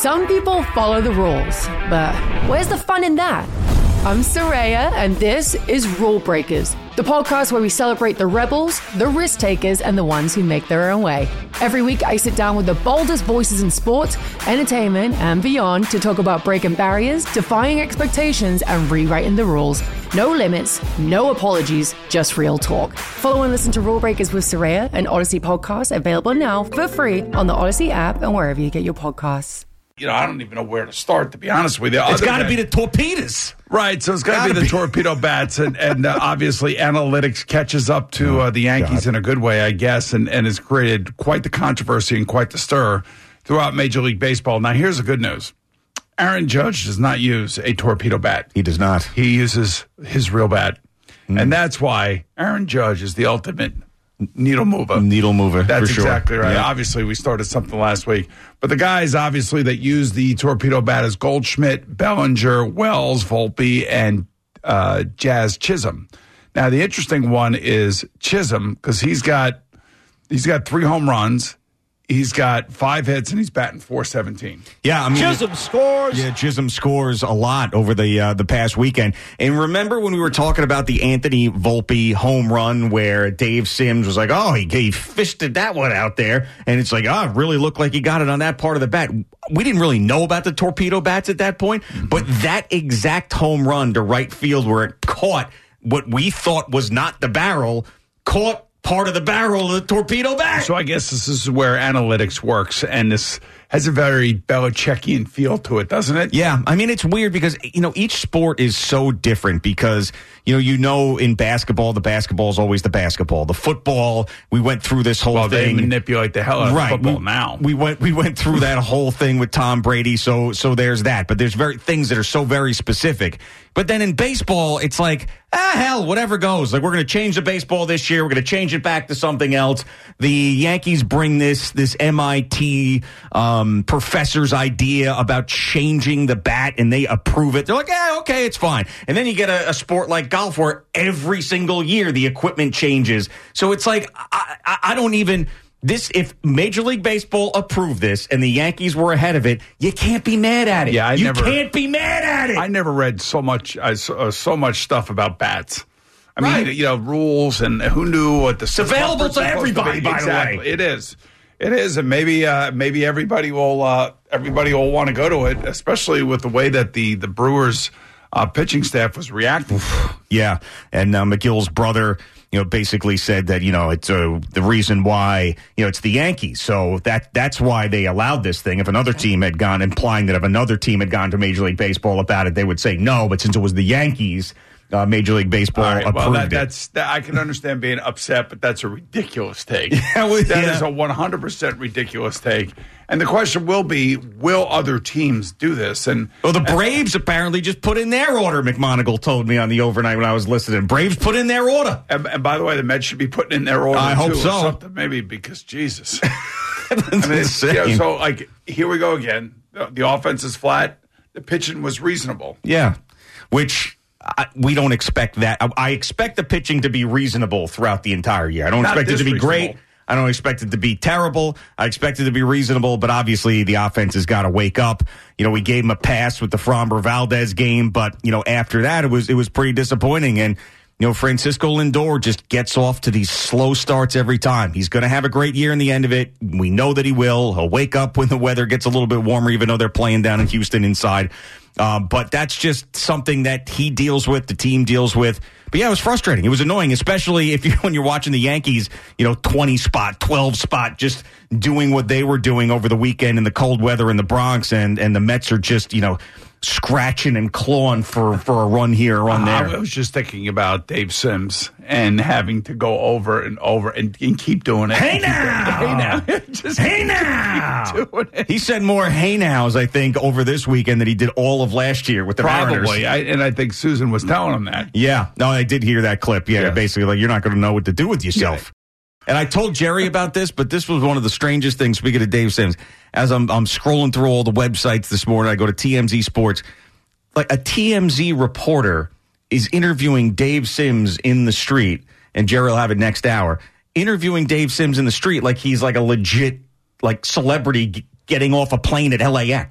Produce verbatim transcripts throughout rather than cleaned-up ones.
Some people follow the rules, but where's the fun in that? I'm Soraya, and this is Rule Breakers, the podcast where we celebrate the rebels, the risk takers, and the ones who make their own way. Every week, I sit down with the boldest voices in sports, entertainment, and beyond to talk about breaking barriers, defying expectations, and rewriting the rules. No limits, no apologies, just real talk. Follow and listen to Rule Breakers with Soraya, an Odyssey podcast available now for free on the Odyssey app and wherever you get your podcasts. You know, I don't even know where to start, to be honest with you. It's got to be the torpedoes. Right, so it's got to be the be. torpedo bats, and, and uh, obviously analytics catches up to uh, the Yankees God. in a good way, I guess, and, and has created quite the controversy and quite the stir throughout Major League Baseball. Now, here's the good news. Aaron Judge does not use a torpedo bat. He does not. He uses his real bat, mm. and that's why Aaron Judge is the ultimate needle mover. Needle mover, That's for sure. exactly right. Yeah. Obviously, we started something last week. But the guys, obviously, that use the torpedo bat is Goldschmidt, Bellinger, Wells, Volpe, and uh, Jazz Chisholm. Now, the interesting one is Chisholm, because he's got he's got three home runs. He's got five hits, and he's batting four seventeen. Yeah, I mean, Chisholm scores. Yeah, Chisholm scores a lot over the uh, the past weekend. And remember when we were talking about the Anthony Volpe home run where Dave Sims was like, oh, he, he fisted that one out there. And it's like, oh, it really looked like he got it on that part of the bat. We didn't really know about the torpedo bats at that point. Mm-hmm. But that exact home run to right field where it caught what we thought was not the barrel, caught part of the barrel of the torpedo bat. So I guess this is where analytics works, and this has a very Belichickian feel to it, doesn't it? Yeah. I mean, it's weird because, you know, each sport is so different because, you know, you know, in basketball, the basketball is always the basketball. The football, we went through this whole well, thing. They manipulate the hell out of right. football we, now. We went we went through that whole thing with Tom Brady, so so there's that. But there's very things that are so very specific. But then in baseball, it's like, ah, hell, whatever goes. Like, we're going to change the baseball this year. We're going to change it back to something else. The Yankees bring this this M I T um, professor's idea about changing the bat, and they approve it. They're like, yeah, okay, it's fine. And then you get a, a sport like golf where every single year the equipment changes. So it's like, I, I, I don't even... This, if Major League Baseball approved this and the Yankees were ahead of it, you can't be mad at it. Yeah, I you never, can't be mad at it. I never read so much uh, so, uh, so much stuff about bats. I mean, right. you know, rules and who knew what the. It's available to everybody, to by exactly. the way. It is, it is, and maybe uh, maybe everybody will uh, everybody will want to go to it, especially with the way that the the Brewers uh, pitching staff was reacting. Yeah, and uh, McGill's brother, you know, basically said that, you know, it's uh, the reason why, you know, it's the Yankees. So that that's why they allowed this thing. If another team had gone, implying that if another team had gone to Major League Baseball about it, they would say no. But since it was the Yankees, uh, Major League Baseball right, approved well, that, it. That's, that, I can understand being upset, but that's a ridiculous take. Yeah, well, that yeah. is a one hundred percent ridiculous take. And the question will be, will other teams do this? And well, the and, Braves apparently just put in their order, McMonagle told me on the overnight when I was listening. Braves put in their order. And, and by the way, the Mets should be putting in their order, I too, hope so. Or something, maybe, because Jesus. That's I mean, insane. You know, so, like, here we go again. The, the offense is flat. The pitching was reasonable. Yeah, which... I, we don't expect that. I, I expect the pitching to be reasonable throughout the entire year. I don't Not expect it to be reasonable. great. I don't expect it to be terrible. I expect it to be reasonable, but obviously the offense has got to wake up. You know, we gave him a pass with the Framber Valdez game, but, you know, after that, it was it was pretty disappointing. And, you know, Francisco Lindor just gets off to these slow starts every time. He's going to have a great year in the end of it. We know that he will. He'll wake up when the weather gets a little bit warmer, even though they're playing down in Houston inside. Um, but that's just something that he deals with, the team deals with. But yeah, it was frustrating. It was annoying, especially if you when you're watching the Yankees, you know, twenty spot, twelve spot, just doing what they were doing over the weekend in the cold weather in the Bronx, and and the Mets are just, you know, scratching and clawing for, for a run here, a run there. I was just thinking about Dave Sims and having to go over and over and, and keep doing it. Hey now! Hey now! just hey now! Keep doing it. He said more hey nows, I think, over this weekend than he did all of last year with the Mariners. Probably, I, and I think Susan was telling him that. Yeah, no, I did hear that clip. Yeah, Yeah. basically, like, you're not going to know what to do with yourself. Yeah. And I told Jerry about this, but this was one of the strangest things, speaking of Dave Sims. As I'm, I'm scrolling through all the websites this morning, I go to T M Z Sports. Like, a T M Z reporter is interviewing Dave Sims in the street, and Jerry will have it next hour, interviewing Dave Sims in the street like he's like a legit, like, celebrity g- getting off a plane at L A X.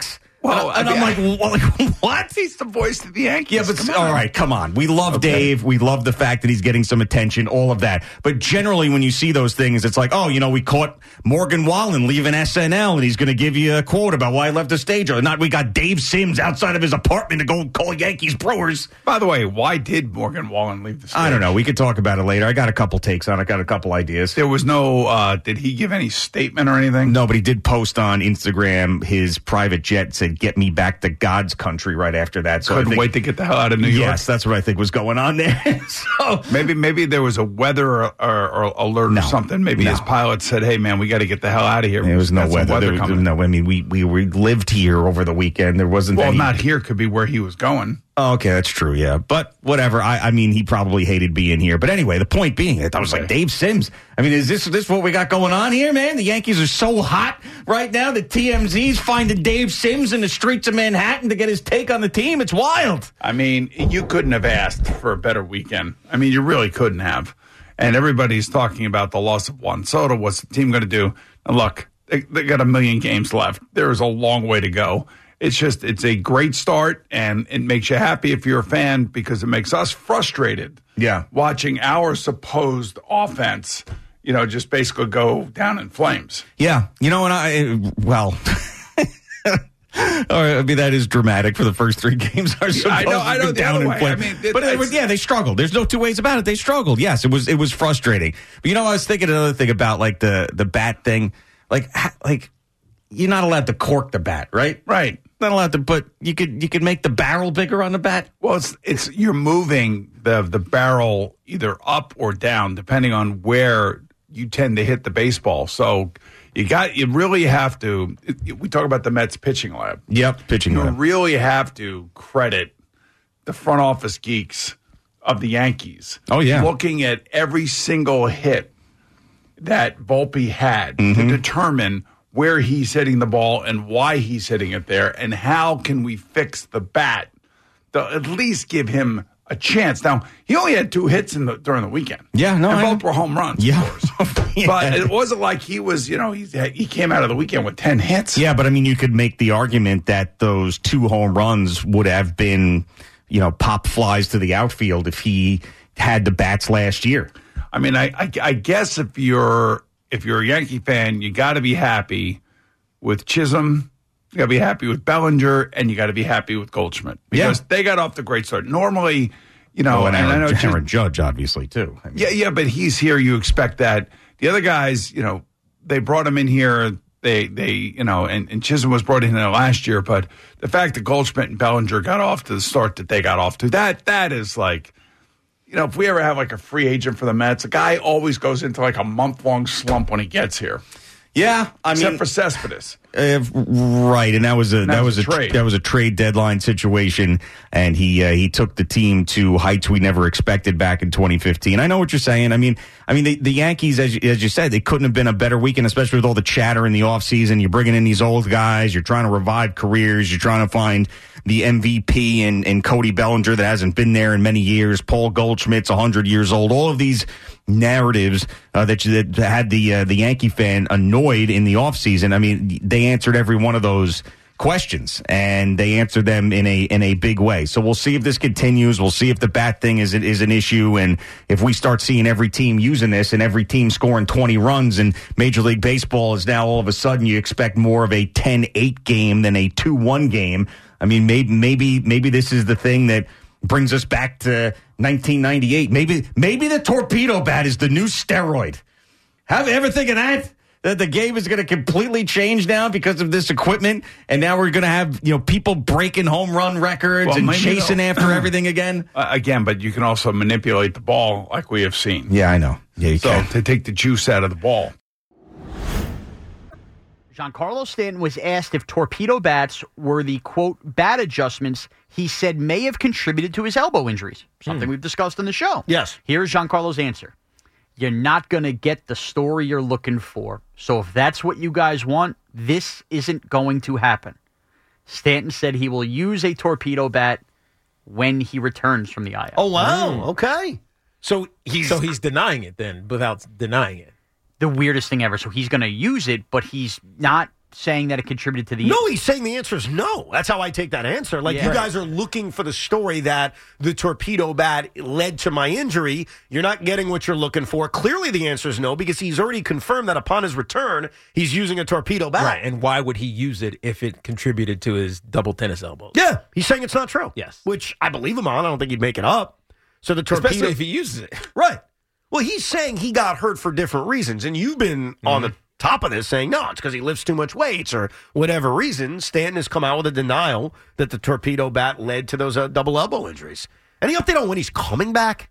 Well, and, I I'm mean, like, well, like, what? He's the voice of the Yankees. Yeah, but come all on. right, come on. We love Okay. Dave. We love the fact that he's getting some attention, all of that. But generally, when you see those things, it's like, oh, you know, we caught Morgan Wallen leaving S N L, and he's going to give you a quote about why he left the stage. Or not, we got Dave Sims outside of his apartment to go call Yankees Brewers. By the way, why did Morgan Wallen leave the stage? I don't know. We could talk about it later. I got a couple takes on it. I got a couple ideas. There was no, uh, did he give any statement or anything? No, but he did post on Instagram his private jet, said, get me back to God's country right after that. So I Couldn't think, wait to get the hell out of New York. Yes, that's what I think was going on there. so Maybe maybe there was a weather or, or, or alert No. or something. Maybe No. his pilot said, hey, man, we got to get the hell out of here. there was no Got some weather. There was, coming. no, I mean, we, we we lived here over the weekend. There wasn't Well, any. not here could be where he was going. Oh, okay, that's true, yeah. But whatever. I, I mean, he probably hated being here. But anyway, the point being, that I was like, Okay. Dave Sims. I mean, is this this what we got going on here, man? The Yankees are so hot right now that T M Z's finding Dave Sims in the streets of Manhattan to get his take on the team. It's wild. I mean, you couldn't have asked for a better weekend. I mean, you really couldn't have. And everybody's talking about the loss of Juan Soto. What's the team going to do? And look, they, they got a million games left. There is a long way to go. It's just, it's a great start, and it makes you happy if you're a fan because it makes us frustrated. Yeah. Watching our supposed offense, you know, just basically go down in flames. Yeah. You know, and I, well, all right, I mean, that is dramatic for the first three games. Are supposed I know, I know to the be down other in way. flames. I mean, it- but they were, it's- yeah, they struggled. There's no two ways about it. They struggled. Yes, it was it was frustrating. But you know, I was thinking another thing about like the the bat thing. Like ha- like you're not allowed to cork the bat, right? Right. Not allowed to, but you could you could make the barrel bigger on the bat. Well, it's it's you're moving the the barrel either up or down depending on where you tend to hit the baseball. So you got you really have to. It, we talk about the Mets pitching lab. Yep, pitching. You lab. really have to credit the front office geeks of the Yankees. Oh, yeah. Looking at every single hit that Volpe had Mm-hmm. to determine where he's hitting the ball and why he's hitting it there, and how can we fix the bat to at least give him a chance. Now, he only had two hits in the, during the weekend. Yeah, no, and I- both were home runs, Yeah. of course. Yeah. But it wasn't like he was, you know, he, he came out of the weekend with ten hits. Yeah, but I mean, you could make the argument that those two home runs would have been, you know, pop flies to the outfield if he had the bats last year. I mean, I, I, I guess if you're if you're a Yankee fan, you got to be happy with Chisholm, you got to be happy with Bellinger, and you got to be happy with Goldschmidt because Yeah. they got off to a great start. Normally, you know, Oh, and and I Aaron, know Chis- Aaron Judge, obviously, too. I mean, yeah, yeah, but he's here. You expect that. The other guys, you know, they brought him in here. They, they, you know, and, and Chisholm was brought in there last year. But the fact that Goldschmidt and Bellinger got off to the start that they got off to, that that is like, you know, if we ever have like a free agent for the Mets, a guy always goes into like a month long slump when he gets here. Yeah, I Except mean, for Cespedes. Uh, right, and that was a that, was a trade. that was a trade deadline situation, and he uh, he took the team to heights we never expected back in twenty fifteen. I know what you're saying. I mean, I mean the, the Yankees, as you, as you said, they couldn't have been a better weekend, especially with all the chatter in the offseason. You're bringing in these old guys. You're trying to revive careers. You're trying to find the M V P and and Cody Bellinger that hasn't been there in many years. Paul Goldschmidt's one hundred years old. All of these narratives uh, that, that had the uh, the Yankee fan annoyed in the offseason. I mean, they answered every one of those questions, and they answered them in a in a big way. So we'll see if this continues. We'll see if the bat thing is is an issue, and if we start seeing every team using this and every team scoring twenty runs, and Major League Baseball is now all of a sudden you expect more of a ten eight game than a two one game. I mean, maybe maybe maybe this is the thing that brings us back to nineteen ninety-eight. Maybe maybe the torpedo bat is the new steroid. Have you ever think of that? That the game is going to completely change now because of this equipment, and now we're going to have, you know, people breaking home run records Well, and maybe chasing they'll- after everything again. Uh, again, but you can also manipulate the ball like we have seen. Yeah, I know. Yeah, you So can. to take the juice out of the ball. Giancarlo Stanton was asked if torpedo bats were the, quote, bat adjustments he said may have contributed to his elbow injuries, something we've discussed on the show. Yes. Here's Giancarlo's answer. You're not going to get the story you're looking for. So if that's what you guys want, this isn't going to happen. Stanton said he will use a torpedo bat when he returns from the I L. Oh, wow. Okay. So he's so he's denying it then without denying it. The weirdest thing ever. So he's going to use it, but he's not saying that it contributed to the No, he's saying the answer is no. That's how I take that answer. Like, Yeah. you guys are looking for the story that the torpedo bat led to my injury. You're not getting what you're looking for. Clearly, the answer is no, because he's already confirmed that upon his return, he's using a torpedo bat. Right, and why would he use it if it contributed to his double tennis elbows? Yeah, he's saying it's not true. Yes. Which I believe him on. I don't think he'd make it up. So the torpedo. Especially if he uses it. Right. Well, he's saying he got hurt for different reasons, and you've been mm-hmm. on the top of this saying, no, it's because he lifts too much weights or whatever reason. Stanton has come out with a denial that the torpedo bat led to those uh, double elbow injuries. Any update on when he's coming back?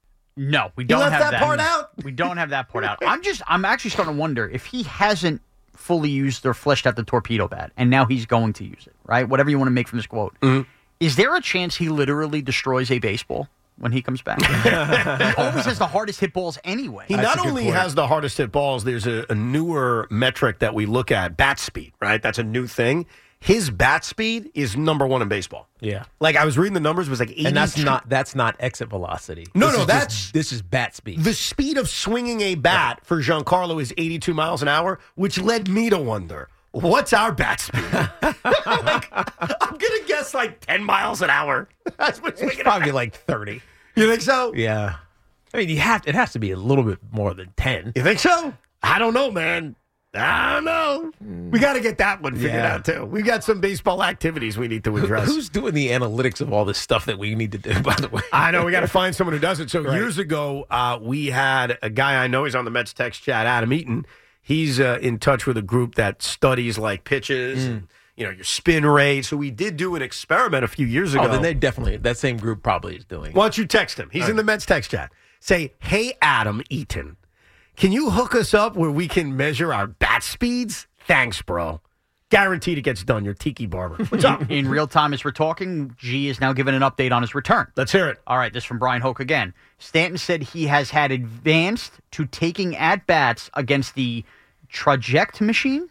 No, we don't left have that part out? We don't have that part out. I'm just, I'm actually starting to wonder if he hasn't fully used or fleshed out the torpedo bat, and now he's going to use it, right? Whatever you want to make from this quote. Mm-hmm. Is there a chance he literally destroys a baseball when he comes back? He always has the hardest hit balls anyway. He That's not only has the hardest hit balls, there's a, a newer metric that we look at, bat speed, right? That's a new thing. His bat speed is number one in baseball. Yeah. Like, I was reading the numbers, it was like eighty. And that's not that's not exit velocity. No, This no, is that's- just- this is bat speed. The speed of swinging a bat for Giancarlo is eighty-two miles an hour, which led me to wonder, what's our bat speed? Like, I'm going to guess like ten miles an hour. That's what's It's probably like thirty. You think so? Yeah. I mean, you have it has to be a little bit more than ten. You think so? I don't know, man. I don't know. We got to get that one figured Yeah. out, too. We got some baseball activities we need to Who- address. Who's doing the analytics of all this stuff that we need to do, by the way? I know. We got to find someone who does it. So Right. years ago, uh, we had a guy I know. He's on the Mets text chat, Adam Eaton. He's uh, in touch with a group that studies like pitches and, you know, your spin rate. So we did do an experiment a few years ago. Oh, then they definitely, that same group probably is doing it. Why don't you text him? He's in the Mets text chat. Say, hey, Adam Eaton, can you hook us up where we can measure our bat speeds? Thanks, bro. Guaranteed it gets done. You're Tiki Barber. What's up? In real time as we're talking, G is now giving an update on his return. Let's hear it. All right, this is from Brian Hoke again. Stanton said he has had advanced to taking at-bats against the Traject machine.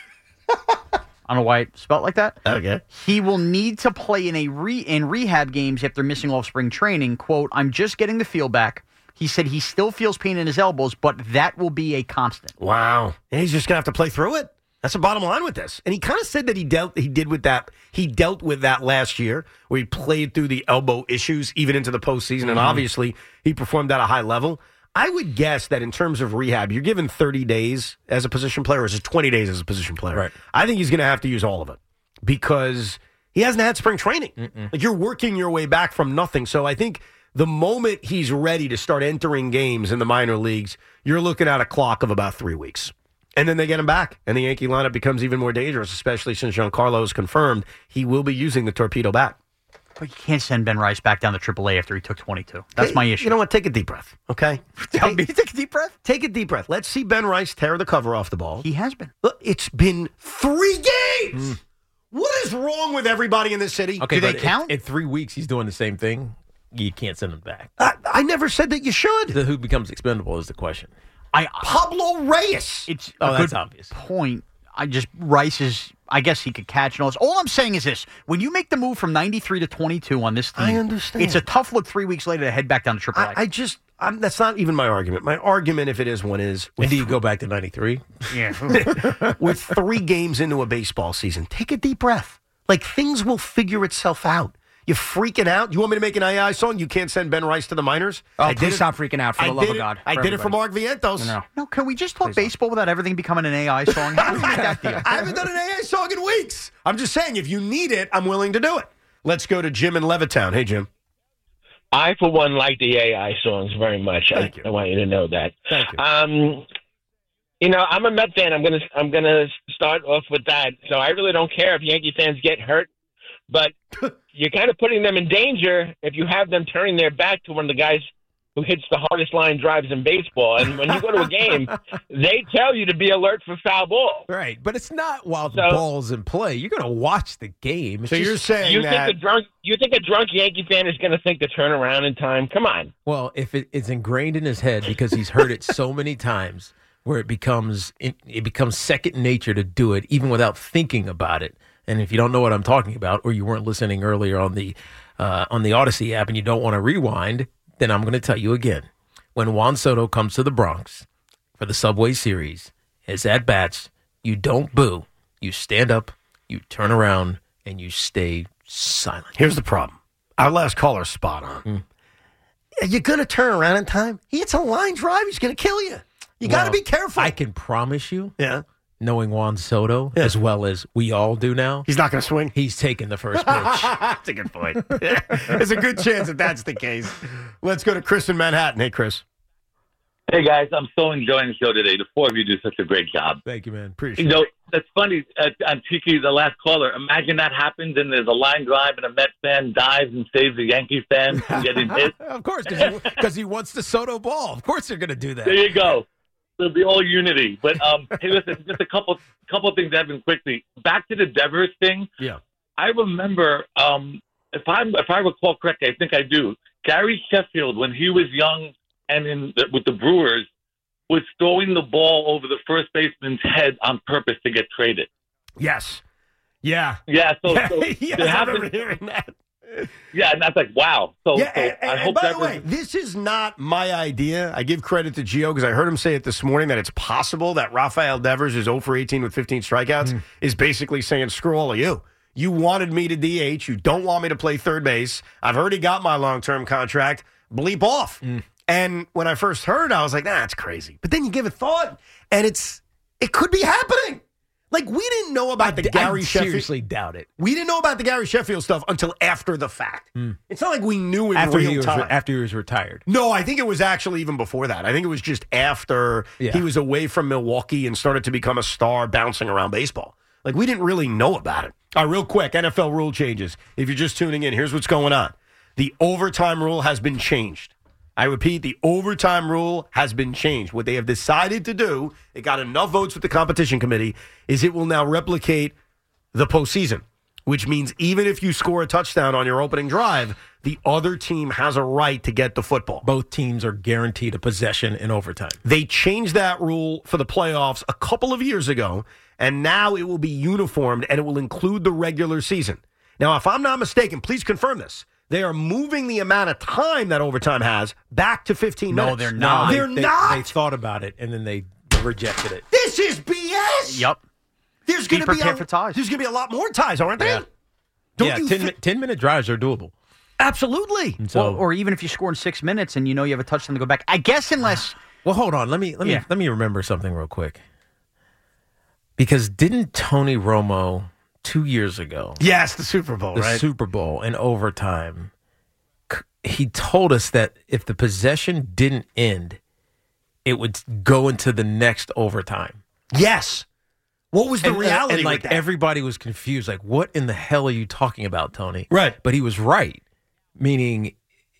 I don't know why it's spelled like that. Okay. He will need to play in a re in rehab games after missing all of spring training. Quote, I'm just getting the feel back. He said he still feels pain in his elbows, but that will be a constant. Wow. And he's just going to have to play through it. That's the bottom line with this. And he kind of said that he dealt he did with that. He dealt with that last year where he played through the elbow issues even into the postseason. Mm-hmm. And obviously he performed at a high level. I would guess that in terms of rehab, you're given thirty days as a position player, or is it twenty days as a position player? Right. I think he's going to have to use all of it because he hasn't had spring training. Mm-mm. Like, you're working your way back from nothing. So I think the moment he's ready to start entering games in the minor leagues, you're looking at a clock of about three weeks. And then they get him back, and the Yankee lineup becomes even more dangerous, especially since Giancarlo has confirmed he will be using the torpedo bat. But you can't send Ben Rice back down to triple A after he took twenty-two. That's Hey, my issue. You know what? Take a deep breath, okay? Tell me to take a deep breath? Take a deep breath. Let's see Ben Rice tear the cover off the ball. He has been. Look, it's been three games. Mm. What is wrong with everybody in this city? Okay, Do they but count? In, in three weeks, he's doing the same thing. You can't send him back. I, I never said that you should. The, who becomes expendable is the question. I Pablo Reyes. It's Oh, a that's good obvious. point. I just Rice is. I guess he could catch and all this. All I'm saying is this: when you make the move from ninety-three to twenty-two on this team, I understand. It's a tough look three weeks later to head back down to triple A. I, I just, I'm, that's not even my argument. My argument, if it is one, is When do you go back to ninety-three? yeah. with three games into a baseball season, take a deep breath. Like, things will figure itself out. You're freaking out. You want me to make an A I song? You can't send Ben Rice to the minors? Oh, I please did it- stop freaking out, for the I love did of it- God, I for did it for everybody. Mark Vientos. No. No, can we just talk baseball without everything becoming an A I song? How do we make that deal? I haven't done an A I song in weeks. I'm just saying, if you need it, I'm willing to do it. Let's go to Jim in Levittown. Hey, Jim. I, for one, like the A I songs very much. Thank I, you. I want you to know that. Thank you. Um, you know, I'm a Met fan. I'm gonna I'm gonna start off with that. So I really don't care if Yankee fans get hurt, but you're kind of putting them in danger if you have them turning their back to one of the guys who hits the hardest line drives in baseball. And when you go to a game, they tell you to be alert for foul ball. Right, but it's not while the So- ball's in play. You're going to watch the game. It's So just- you're saying You that... think a drunk you think a drunk Yankee fan is going to think to turn around in time? Come on. Well, if it, it's ingrained in his head because he's heard it so many times, where it becomes it, it becomes second nature to do it, even without thinking about it. And if you don't know what I'm talking about, or you weren't listening earlier on the uh, on the Odyssey app, and you don't want to rewind, then I'm going to tell you again. When Juan Soto comes to the Bronx for the Subway Series, his at bats, you don't boo, you stand up, you turn around, and you stay silent. Here's the problem. Our last caller's spot on. Mm. You're going to turn around in time. He hits a line drive. He's going to kill you. You got to Well, be careful. I can promise you, yeah. knowing Juan Soto, Yeah. as well as we all do now, He's not going to swing. he's taking the first pitch. That's a good point. There's a good chance that that's the case. Let's go to Chris in Manhattan. Hey, Chris. Hey, guys, I'm so enjoying the show today. The four of you do such a great job. Thank you, man. Appreciate You it. know, that's funny. Uh, on Tiki, the last caller, imagine that happens and there's a line drive and a Mets fan dives and saves a Yankee fan from getting hit. Of course, because he, he wants the Soto ball. Of course they're going to do that. There you go. It'll be all unity. But, um, hey, listen, just a couple couple things, Evan, quickly. Back to the Devers thing. Yeah. I remember, um, if, I if I recall correctly, I think I do, Gary Sheffield, when he was young and in the, with the Brewers, was throwing the ball over the first baseman's head on purpose to get traded. Yes. Yeah. Yeah, so, so yes, there I happened- remember hearing that. Yeah, and that's like, wow. So, Yeah, so and, I and hope by that the was, way, this is not my idea. I give credit to Gio because I heard him say it this morning that it's possible that Rafael Devers is zero for eighteen with fifteen strikeouts Mm. is basically saying, screw all of you. You wanted me to D H. You don't want me to play third base. I've already got my long-term contract. Bleep off. Mm. And when I first heard, I was like, nah, that's crazy. But then you give it thought, and it's it could be happening. Like, we didn't know about the I, Gary I Sheffield. seriously doubt it. We didn't know about the Gary Sheffield stuff until after the fact. It's not like we knew in After real he, was, time. after he was retired. No, I think it was actually even before that. I think it was just after Yeah. he was away from Milwaukee and started to become a star bouncing around baseball. Like, we didn't really know about it. All right, real quick, N F L rule changes. If you're just tuning in, here's what's going on. The overtime rule has been changed. I repeat, the overtime rule has been changed. What they have decided to do, it got enough votes with the competition committee, is it will now replicate the postseason, which means even if you score a touchdown on your opening drive, the other team has a right to get the football. Both teams are guaranteed a possession in overtime. They changed that rule for the playoffs a couple of years ago, and now it will be uniformed, and it will include the regular season. Now, if I'm not mistaken, please confirm this. They are moving the amount of time that overtime has back to fifteen No, minutes. they're not. They're they, not. They thought about it, and then they rejected it. This is B S. Yep. There's Be going to be prepared a, for ties. There's going to be a lot more ties, aren't there? Yeah. Don't yeah, you ten, thi- mi- ten minute drives are doable. Absolutely. And so, Well, or even if you score in six minutes and you know you have a touchdown to go back. I guess unless well, hold on. Let me let me Yeah. let me remember something real quick. Because didn't Tony Romo two years ago, Yes, the Super Bowl, the right? Super Bowl in overtime, c- he told us that if the possession didn't end, it would go into the next overtime. yes. What was the And, uh, reality and like with that? everybody was confused. Like, what in the hell are you talking about, Tony? Right. But he was right. Meaning,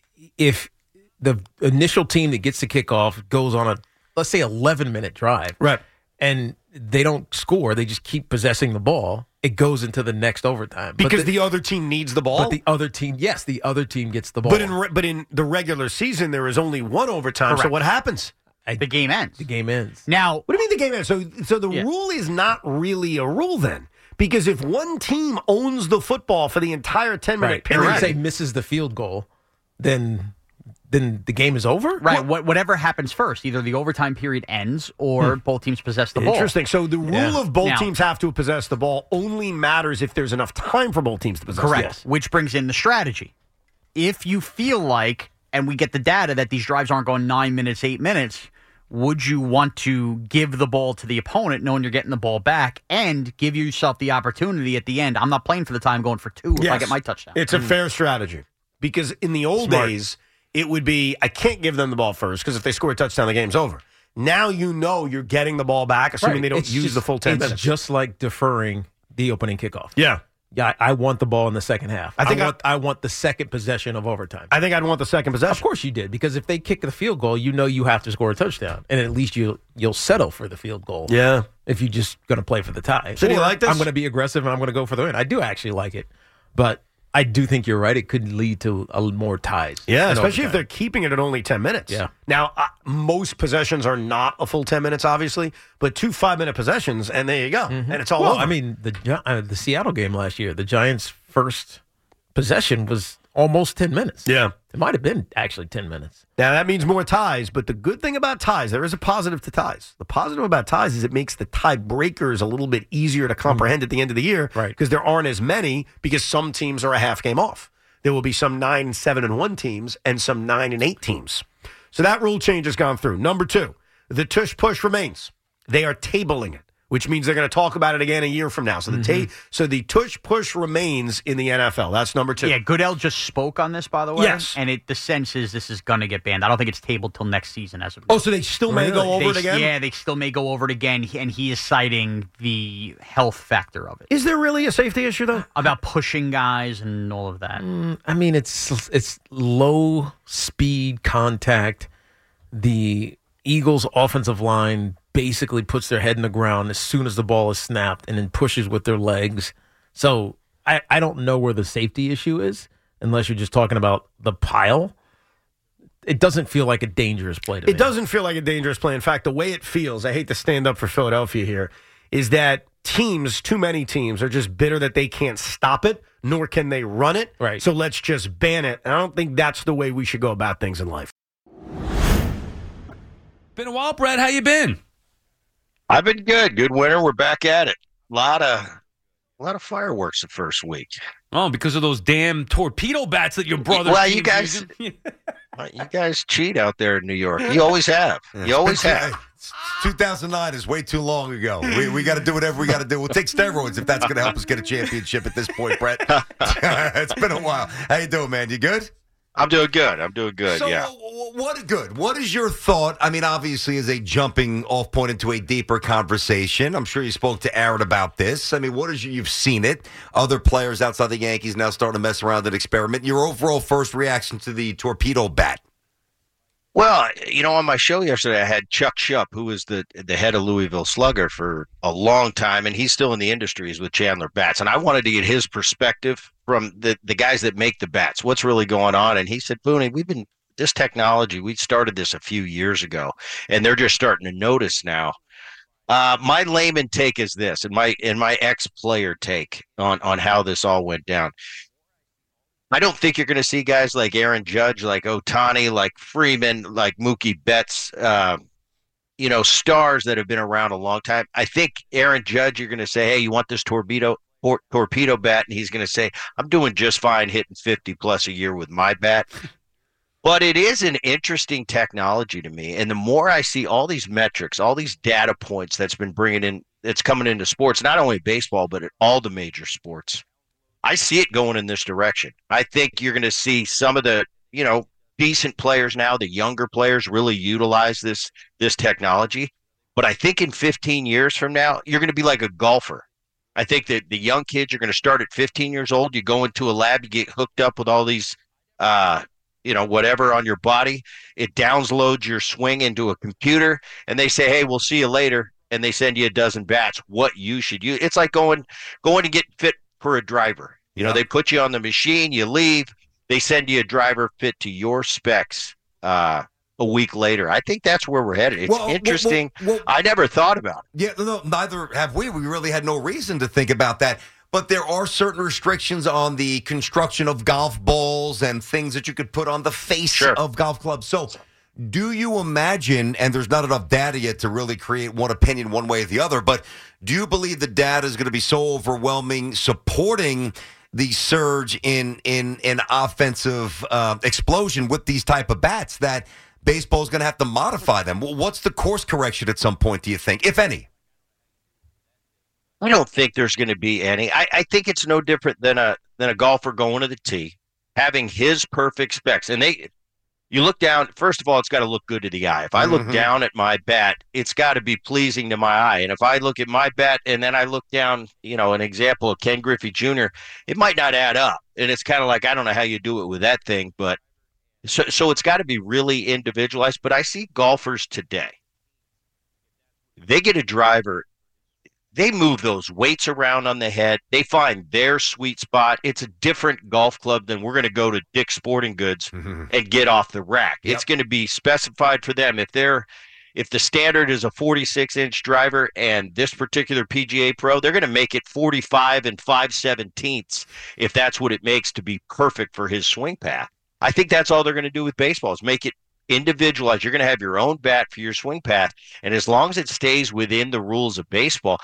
if the initial team that gets the kickoff goes on a, let's say, eleven minute drive, Right. and they don't score, they just keep possessing the ball, it goes into the next overtime. But Because the, other team needs the ball. But the other team, yes, the other team gets the ball. But in re- but in the regular season, there is only one overtime. So Correct. what happens? the game ends. the game ends. Now, What do you mean the game ends? So so the Yeah. rule is not really a rule then, because if one team owns the football for the entire ten minute Right. And when period, you say misses the field goal, then then the game is over? right, what, whatever happens first, either the overtime period ends or both teams possess the ball. interesting. So the rule Yeah. of both Now- teams have to possess the ball only matters if there's enough time for both teams to possess. Correct. The ball. Which brings in the strategy. If you feel like, and we get the data that these drives aren't going nine minutes, eight minutes, would you want to give the ball to the opponent knowing you're getting the ball back and give yourself the opportunity at the end? I'm not playing for the time going for two if I Yes. get my touchdown. It's a fair strategy because in the old Smart. days, it would be I can't give them the ball first because if they score a touchdown, the game's over. Now you know you're getting the ball back, assuming Right. they don't It's use just- the full ten it's minutes. just like deferring the opening kickoff. Yeah. Yeah, I I want the ball in the second half. I think I- want, I, want the second possession of overtime. I think I'd want the second possession. Of course you did, because if they kick the field goal, you know you have to score a touchdown, and at least you you'll settle for the field goal. Yeah. If you're just going to play for the tie. So do you Or like this? I'm going to be aggressive and I'm going to go for the win. I do actually like it, but I do think you're right. It could lead to a, more ties. Yeah, in especially if overtime. they're keeping it at only ten minutes. Yeah. Now, uh, most possessions are not a full ten minutes, obviously, but two five minute possessions, and there you go. And it's all Well, over. I mean, the Gi- uh, the Seattle game last year, the Giants' first possession was almost ten minutes. Yeah. It might have been actually ten minutes. Now, that means more ties, but the good thing about ties, there is a positive to ties. The positive about ties is it makes the tie breakers a little bit easier to comprehend mm. at the end of the year. Right. Because there aren't as many, because some teams are a half game off. There will be some nine and seven and one teams and some nine and eight teams. So that rule change has gone through. Number two, the tush push remains. They are tabling it, which means they're going to talk about it again a year from now. So the mm-hmm. ta- so the tush push remains in the N F L. That's number two. Yeah, Goodell just spoke on this, by the way. Yes. And it, the sense is this is going to get banned. I don't think it's tabled till next season. As of Oh, so they still may really? go over they, it again? Yeah, they still may go over it again, and he is citing the health factor of it. Is there really a safety issue, though? About pushing guys and all of that. Mm, I mean, it's it's low speed contact. The Eagles' offensive line basically puts their head in the ground as soon as the ball is snapped and then pushes with their legs. So I, I don't know where the safety issue is unless you're just talking about the pile. It doesn't feel like a dangerous play to it me. It doesn't feel like a dangerous play. In fact, the way it feels, I hate to stand up for Philadelphia here, is that teams, too many teams, are just bitter that they can't stop it, nor can they run it. Right. So let's just ban it. And I don't think that's the way we should go about things in life. Been a while, Brett. How you been? I've been good. Good winter. We're back at it. A lot of, a lot of fireworks the first week. Oh, because of those damn torpedo bats that your brother. Well, you guys, you guys cheat out there in New York. You always have. You always have. two thousand nine is way too long ago. We we got to do whatever we got to do. We'll take steroids if that's going to help us get a championship at this point, Brett. It's been a while. How you doing, man? You good? I'm doing good. I'm doing good, so, yeah. What good? What is your thought? I mean, obviously, as a jumping off point into a deeper conversation, I'm sure you spoke to Aaron about this. I mean, what is you, you've seen it. Other players outside the Yankees now starting to mess around and experiment. Your overall first reaction to the torpedo bat? Well, you know, on my show yesterday, I had Chuck Schupp, who was the the head of Louisville Slugger for a long time, and he's still in the industries with Chandler Bats. And I wanted to get his perspective from the, the guys that make the bats. What's really going on? And he said, Booney, we've been this technology, we started this a few years ago, and they're just starting to notice now. Uh, my layman take is this, and my and my ex-player take on, on how this all went down. I don't think you're going to see guys like Aaron Judge, like Ohtani, like Freeman, like Mookie Betts, uh, you know, stars that have been around a long time. I think Aaron Judge, you're going to say, hey, you want this torpedo tor- torpedo bat? And he's going to say, I'm doing just fine hitting fifty plus a year with my bat. But it is an interesting technology to me. And the more I see all these metrics, all these data points that's been bringing in, that's coming into sports, not only baseball, but all the major sports, I see it going in this direction. I think you're going to see some of the, you know, decent players now, the younger players, really utilize this this technology. But I think in fifteen years from now, you're going to be like a golfer. I think that the young kids are going to start at fifteen years old. You go into a lab, you get hooked up with all these, uh, you know, whatever on your body. It downloads your swing into a computer, and they say, hey, we'll see you later. And they send you a dozen bats, what you should use. It's like going going to get fit for a driver. You know, yeah. They put you on the machine, you leave, they send you a driver fit to your specs uh, a week later. I think that's where we're headed. It's well, interesting. Well, well, I never thought about it. Yeah, no, neither have we. We really had no reason to think about that. But there are certain restrictions on the construction of golf balls and things that you could put on the face sure. of golf clubs. So do you imagine, and there's not enough data yet to really create one opinion one way or the other, but do you believe the data is going to be so overwhelming supporting the surge in in in offensive uh, explosion with these type of bats that baseball is going to have to modify them? Well, what's the course correction at some point, do you think, if any? I don't think there's going to be any. I, I think it's no different than a than a golfer going to the tee, having his perfect specs. And they, you look down, first of all, it's got to look good to the eye. If I look mm-hmm. down at my bat, it's got to be pleasing to my eye. And if I look at my bat and then I look down, you know, an example of Ken Griffey Junior, it might not add up. And it's kind of like, I don't know how you do it with that thing, but so, so it's got to be really individualized. But I see golfers today, they get a driver, they move those weights around on the head. They find their sweet spot. It's a different golf club than we're going to go to Dick's Sporting Goods mm-hmm. and get off the rack. Yep. It's going to be specified for them. If they're, if the standard is a forty-six inch driver and this particular P G A Pro, they're going to make it forty-five and five seventeenths if that's what it makes to be perfect for his swing path. I think that's all they're going to do with baseball is make it individualized. You're going to have your own bat for your swing path, and as long as it stays within the rules of baseball,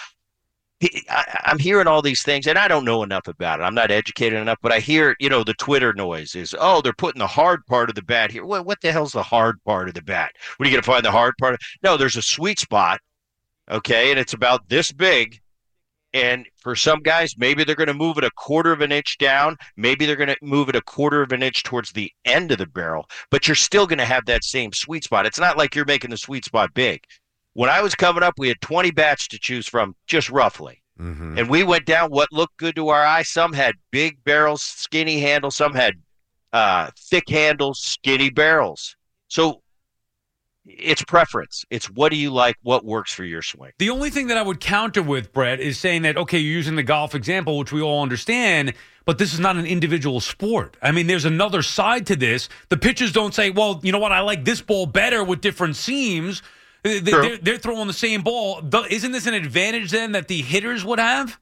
I, I'm hearing all these things, and I don't know enough about it. I'm not educated enough, but I hear, you know, the Twitter noise is, oh, they're putting the hard part of the bat here. What, what the hell's the hard part of the bat? What are you going to find the hard part? No, there's a sweet spot, okay, and it's about this big. And for some guys, maybe they're going to move it a quarter of an inch down. Maybe they're going to move it a quarter of an inch towards the end of the barrel. But you're still going to have that same sweet spot. It's not like you're making the sweet spot big. When I was coming up, we had twenty bats to choose from, just roughly. Mm-hmm. And we went down what looked good to our eye. Some had big barrels, skinny handles. Some had uh, thick handles, skinny barrels. So it's preference. It's what do you like, what works for your swing. The only thing that I would counter with, Brett, is saying that, okay, you're using the golf example, which we all understand, but this is not an individual sport. I mean, there's another side to this. The pitchers don't say, well, you know what, I like this ball better with different seams. They're, they're throwing the same ball. Isn't this an advantage then that the hitters would have?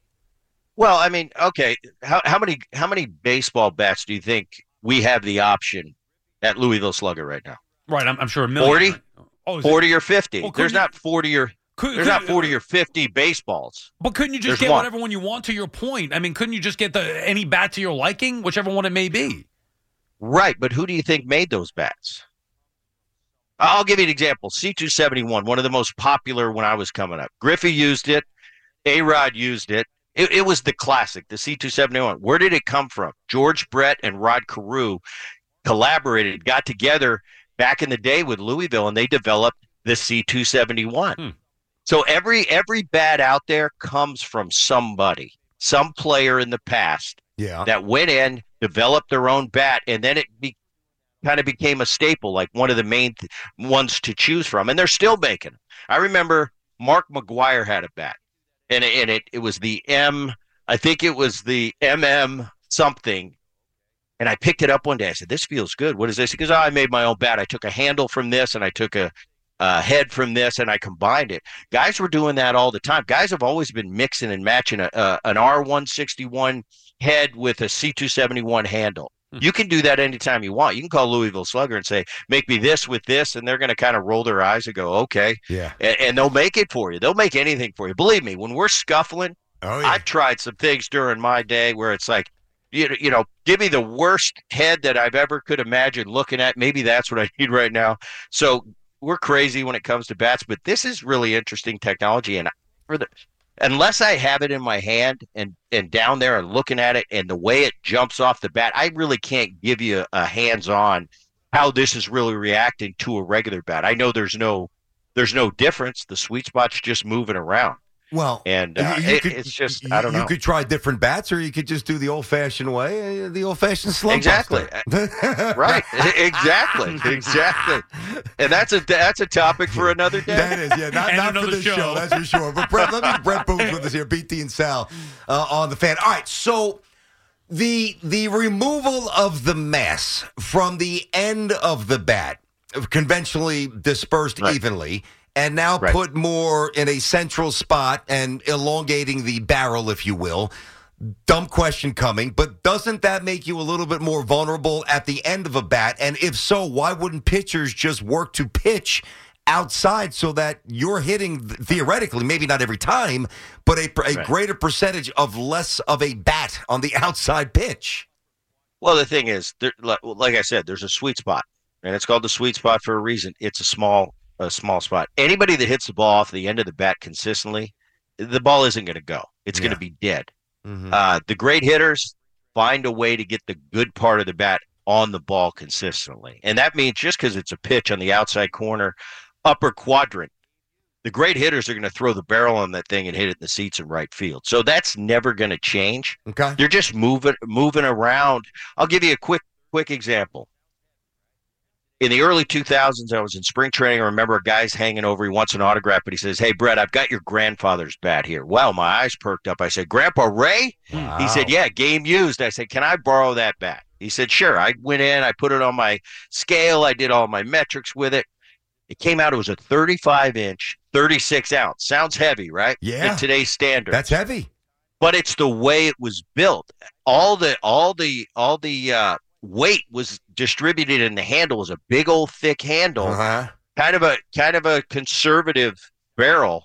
Well, I mean, okay, how, how many how many baseball bats do you think we have the option at Louisville Slugger right now? Right, I'm, I'm sure a million. forty? Oh, forty or fifty. Well, there's you, not forty or could, there's could, not forty or fifty baseballs. But couldn't you just there's get one. whatever one you want, to your point? I mean, couldn't you just get the any bat to your liking, whichever one it may be? Right, but who do you think made those bats? I'll give you an example. C two seventy-one, one of the most popular when I was coming up. Griffey used it. A-Rod used it. It, it was the classic, the C two seventy-one. Where did it come from? George Brett and Rod Carew collaborated, got together back in the day with Louisville, and they developed the C two seventy-one. Hmm. So every every bat out there comes from somebody, some player in the past yeah. that went in, developed their own bat, and then it be, kind of became a staple, like one of the main th- ones to choose from, and they're still making them. I remember Mark McGuire had a bat, and it, and it it was the M, I think it was the M M something. And I picked it up one day. I said, this feels good. What is this? He goes, oh, I made my own bat. I took a handle from this, and I took a, a head from this, and I combined it. Guys were doing that all the time. Guys have always been mixing and matching a, a, an R one sixty-one head with a C two seventy-one handle. Hmm. You can do that anytime you want. You can call Louisville Slugger and say, make me this with this, and they're going to kind of roll their eyes and go, okay. Yeah. And, and they'll make it for you. They'll make anything for you. Believe me, when we're scuffling, oh, yeah. I've tried some things during my day where it's like, You, you know, give me the worst head that I've ever could imagine looking at. Maybe that's what I need right now. So we're crazy when it comes to bats, but this is really interesting technology. And for the, unless I have it in my hand and, and down there and looking at it and the way it jumps off the bat, I really can't give you a, a hands-on how this is really reacting to a regular bat. I know there's no there's no difference. The sweet spot's just moving around. Well, and uh, you it, could, it's just, you, I don't know. You could try different bats, or you could just do the old-fashioned way, uh, the old-fashioned slump Exactly. buster. Right. Exactly. Exactly. And that's a that's a topic for another day. That is, yeah. Not, not for this show. show, that's for sure. But Brett, let me Brett Boone's with us here, B T and Sal uh, on the Fan. All right, so the the removal of the mass from the end of the bat, conventionally dispersed right. evenly, and now right. put more in a central spot and elongating the barrel, if you will. Dumb question coming, but doesn't that make you a little bit more vulnerable at the end of a bat? And if so, why wouldn't pitchers just work to pitch outside so that you're hitting, theoretically, maybe not every time, but a, a right. greater percentage of less of a bat on the outside pitch? Well, the thing is, there, like I said, there's a sweet spot, and it's called the sweet spot for a reason. It's a small a small spot. Anybody that hits the ball off the end of the bat consistently, the ball isn't going to go. It's yeah. going to be dead. Mm-hmm. Uh, the great hitters find a way to get the good part of the bat on the ball consistently. And that means just because it's a pitch on the outside corner, upper quadrant, the great hitters are going to throw the barrel on that thing and hit it in the seats in right field. So that's never going to change. Okay. They're just moving moving around. I'll give you a quick quick example. In the early two thousands, I was in spring training. I remember a guy's hanging over. He wants an autograph, but he says, hey, Brett, I've got your grandfather's bat here. Wow, my eyes perked up. I said, Grandpa Ray? Wow. He said, yeah, game used. I said, can I borrow that bat? He said, sure. I went in. I put it on my scale. I did all my metrics with it. It came out, it was a thirty-five inch, thirty-six ounce. Sounds heavy, right? Yeah. In today's standards. That's heavy. But it's the way it was built. All the all the all the uh, weight was distributed in the handle. It was a big old thick handle, Uh-huh. kind of a kind of a conservative barrel.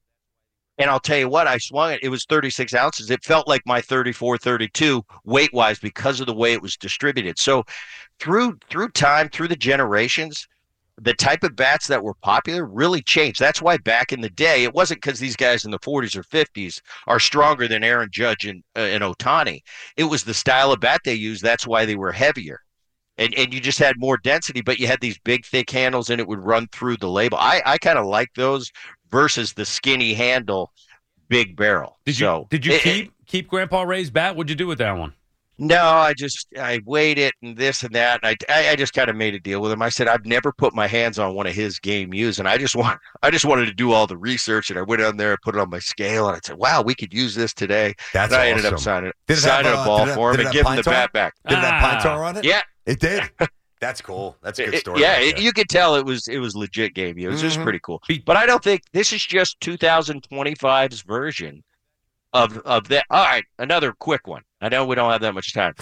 And I'll tell you what, I swung it. It was thirty-six ounces. It felt like my thirty-four, thirty-two weight wise because of the way it was distributed. So through through time, through the generations, the type of bats that were popular really changed. That's why back in the day, it wasn't because these guys in the forties or fifties are stronger than Aaron Judge and, uh, and Ohtani. It was the style of bat they used. That's why they were heavier. And and you just had more density, but you had these big, thick handles, and it would run through the label. I, I kind of like those versus the skinny handle, big barrel. Did you so, did you it, keep keep Grandpa Ray's bat? What'd you do with that one? No, I just I weighed it and this and that, and I, I, I just kind of made a deal with him. I said I've never put my hands on one of his game used, and I just want I just wanted to do all the research, and I went on there, put it on my scale, and I said, "Wow, we could use this today." That's and I ended up awesome. signing Did it signing have, a uh, ball did it- for him did it and have giving him the pine tar? bat back. Did it have Ah. pine tar on it? Yeah, It did. That's cool. That's a good It- story. yeah, right it, there. you could tell it was it was legit game use. It was Mhm. pretty cool. Be- But I don't think this is just twenty twenty-five's version of of that. All right, another quick one. I know we don't have that much time.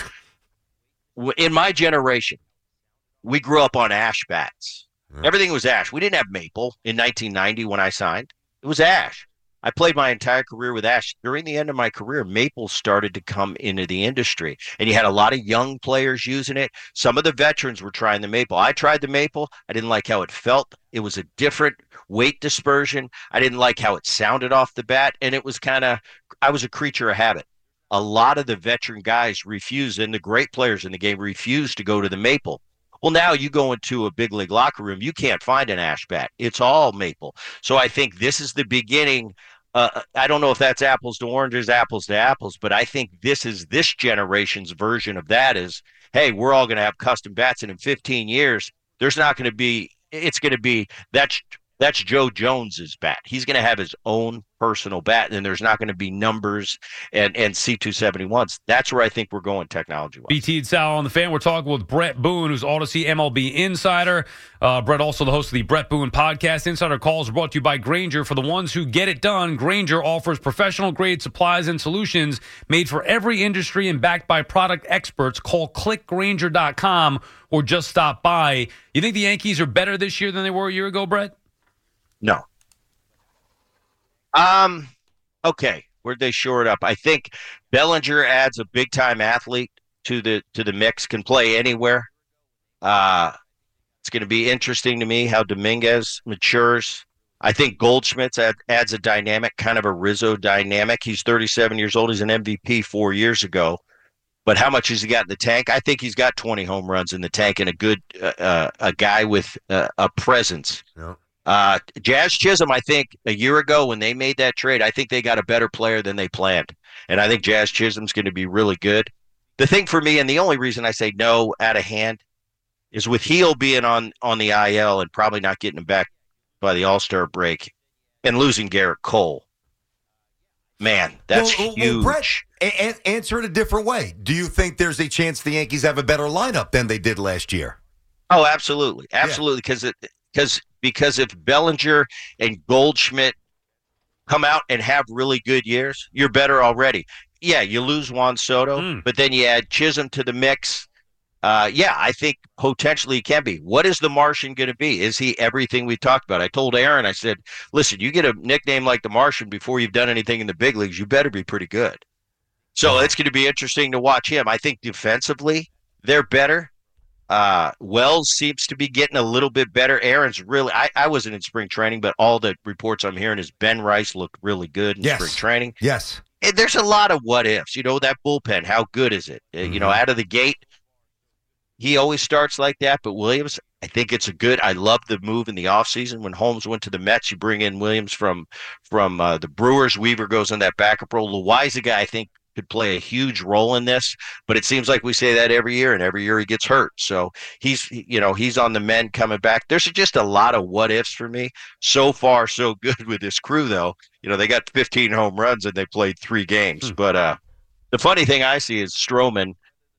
W- In my generation, we grew up on ash bats. Yeah. Everything was ash. We didn't have maple in nineteen ninety when I signed. It was ash. I played my entire career with ash. During the end of my career, maple started to come into the industry, and you had a lot of young players using it. Some of the veterans were trying the maple. I tried the maple. I didn't like how it felt. It was a different weight dispersion. I didn't like how it sounded off the bat, and it was kind of, I was a creature of habit. A lot of the veteran guys refused, and the great players in the game refused to go to the maple. Well, now you go into a big league locker room, you can't find an ash bat. It's all maple. So I think this is the beginning. Uh, I don't know if that's apples to oranges, apples to apples, but I think this is this generation's version of that is, hey, we're all going to have custom bats, and in fifteen years, there's not going to be, it's going to be, that's that's Joe Jones's bat. He's going to have his own personal bat, and there's not going to be numbers and, and C two seventy-ones. That's where I think we're going technology-wise. B T and Sal on the Fan. We're talking with Brett Boone, who's Odyssey M L B insider. Uh, Brett, also the host of the Brett Boone podcast. Insider calls are brought to you by Grainger. For the ones who get it done, Grainger offers professional-grade supplies and solutions made for every industry and backed by product experts. Call click grainger dot com or just stop by. You think the Yankees are better this year than they were a year ago, Brett? No. Um. Okay. Where'd they shore it up? I think Bellinger adds a big time athlete to the to the mix. Can play anywhere. Uh, it's going to be interesting to me how Dominguez matures. I think Goldschmidt add, adds a dynamic, kind of a Rizzo dynamic. He's thirty-seven years old. He's an M V P four years ago. But how much has he got in the tank? I think he's got twenty home runs in the tank and a good uh, uh, a guy with uh, a presence. No. Uh, Jazz Chisholm, I think a year ago when they made that trade, I think they got a better player than they planned. And I think Jazz Chisholm's going to be really good. The thing for me, and the only reason I say no out of hand, is with Heel being on, on the I L and probably not getting him back by the All-Star break and losing Garrett Cole. Man, that's well, well, huge. Well, Brett, a- a- answer it a different way. Do you think there's a chance the Yankees have a better lineup than they did last year? Oh, absolutely. Absolutely. Because it because because if Bellinger and Goldschmidt come out and have really good years, you're better already. Yeah, you lose Juan Soto, Mm. but then you add Chisholm to the mix. Uh, yeah, I think potentially he can be. What is the Martian going to be? Is he everything we talked about? I told Aaron, I said, listen, you get a nickname like the Martian before you've done anything in the big leagues, you better be pretty good. So it's going to be interesting to watch him. I think defensively, they're better. Uh, Wells seems to be getting a little bit better. Aaron's really I, – I wasn't in spring training, but all the reports I'm hearing is Ben Rice looked really good in Yes. spring training. Yes. And there's a lot of what-ifs. You know, that bullpen, how good is it? Uh, You know, out of the gate, he always starts like that. But Williams, I think it's a good – I love the move in the offseason. When Holmes went to the Mets, you bring in Williams from from uh, the Brewers. Weaver goes in that backup role. Loaizaga, I think, could play a huge role in this, but it seems like we say that every year, and every year he gets hurt. So he's, you know, he's on the mend coming back. There's just a lot of what ifs for me. So far, so good with this crew, though. You know, they got fifteen home runs and they played three games. Hmm. But uh, the funny thing I see is Stroman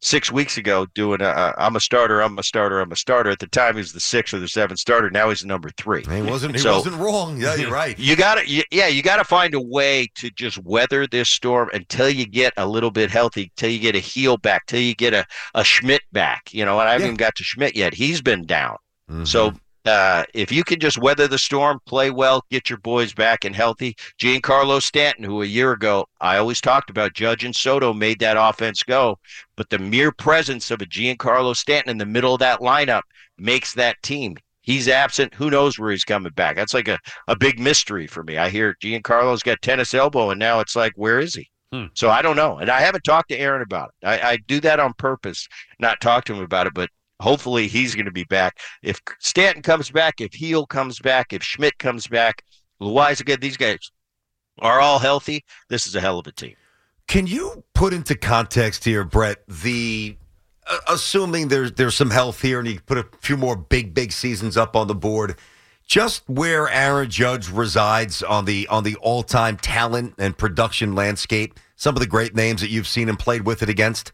six weeks ago doing a, a, I'm a starter, I'm a starter, I'm a starter. At the time, he was the sixth or the seventh starter. Now he's the number three. He wasn't. He So- wasn't wrong. Yeah, you're right. You got to, yeah, you got to find a way to just weather this storm until you get a little bit healthy, till you get a heel back, till you get a, a Schmidt back. You know, and I haven't Yeah. even got to Schmidt yet. He's been down. Mhm. So uh, if you can just weather the storm, play well, get your boys back and healthy. Giancarlo Stanton, who a year ago I always talked about, Judge and Soto made that offense go, but the mere presence of a Giancarlo Stanton in the middle of that lineup makes that team. He's absent. Who knows where he's coming back? That's like a, a big mystery for me. I hear Giancarlo's got tennis elbow, and now it's like, where is he? Hmm. So I don't know. And I haven't talked to Aaron about it. I, I do that on purpose, not talk to him about it, but hopefully he's going to be back. If Stanton comes back, if Heel comes back, if Schmidt comes back, Loizaga, these guys are all healthy, this is a hell of a team. Can you put into context here, Brett, the uh, assuming there's there's some health here and you put a few more big, big seasons up on the board, just where Aaron Judge resides on the on the all-time talent and production landscape, some of the great names that you've seen and played with it against?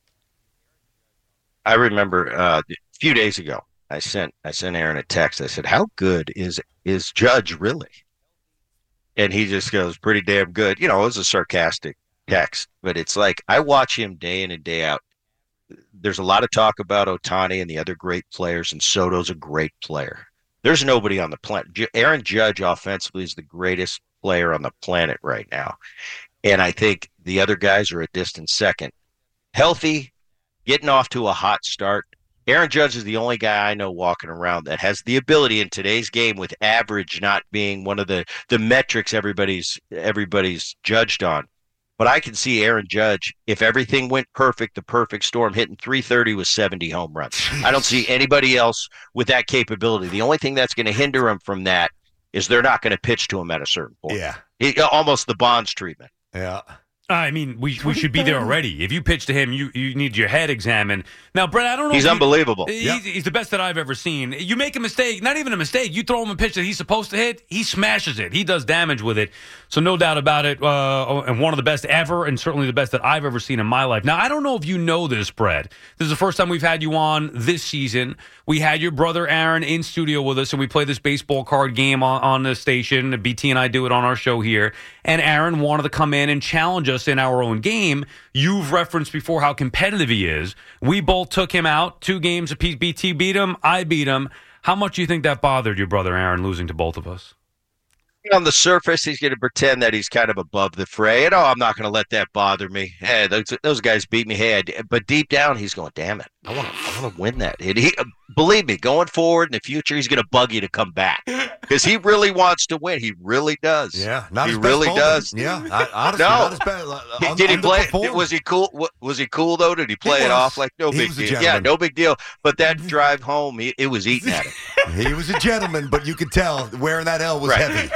I remember uh, a few days ago, I sent I sent Aaron a text. I said, "How good is is Judge really?" And he just goes, "Pretty damn good." You know, it was a sarcastic text, but it's like I watch him day in and day out. There's a lot of talk about Ohtani and the other great players, and Soto's a great player. There's nobody on the planet. J- Aaron Judge offensively is the greatest player on the planet right now, and I think the other guys are a distant second. Healthy. Getting off to a hot start. Aaron Judge is the only guy I know walking around that has the ability in today's game, with average not being one of the, the metrics everybody's everybody's judged on. But I can see Aaron Judge, if everything went perfect, the perfect storm, hitting three thirty with seventy home runs. I don't see anybody else with that capability. The only thing that's going to hinder him from that is they're not going to pitch to him at a certain point. Yeah. He, almost the Bonds treatment. Yeah. I mean, we we should be there already. If you pitch to him, you, you need your head examined. Now, Brett, I don't know. He's if you- unbelievable. He's, Yeah. he's the best that I've ever seen. You make a mistake, not even a mistake. You throw him a pitch that he's supposed to hit, he smashes it. He does damage with it. So no doubt about it. Uh, and one of the best ever, and certainly the best that I've ever seen in my life. Now, I don't know if you know this, Brett. This is the first time we've had you on this season. We had your brother Aaron in studio with us, and we played this baseball card game on, on the station. B T and I do it on our show here. And Aaron wanted to come in and challenge us in our own game. You've referenced before how competitive he is. We both took him out. Two games apiece. B T beat him. I beat him. How much do you think that bothered your brother Aaron losing to both of us? On the surface, he's going to pretend that he's kind of above the fray. And, oh, I'm not going to let that bother me. Hey, those, those guys beat me. Hey, I did. But deep down, he's going, damn it, I want to I want to win that. And he, believe me, going forward in the future, he's going to bug you to come back because he really wants to win. He really does. Yeah. Not he his best really moment. does. Yeah. I, honestly, No. not his best. Uh, Did, did he play? underperformed. Was he cool? wa- Was he cool though? Did he play He it was. off like no He big was a deal? Yeah, gentleman. no big deal. But that drive home, he, it was eating at him. He was a gentleman, but you could tell wearing that L was Right. heavy.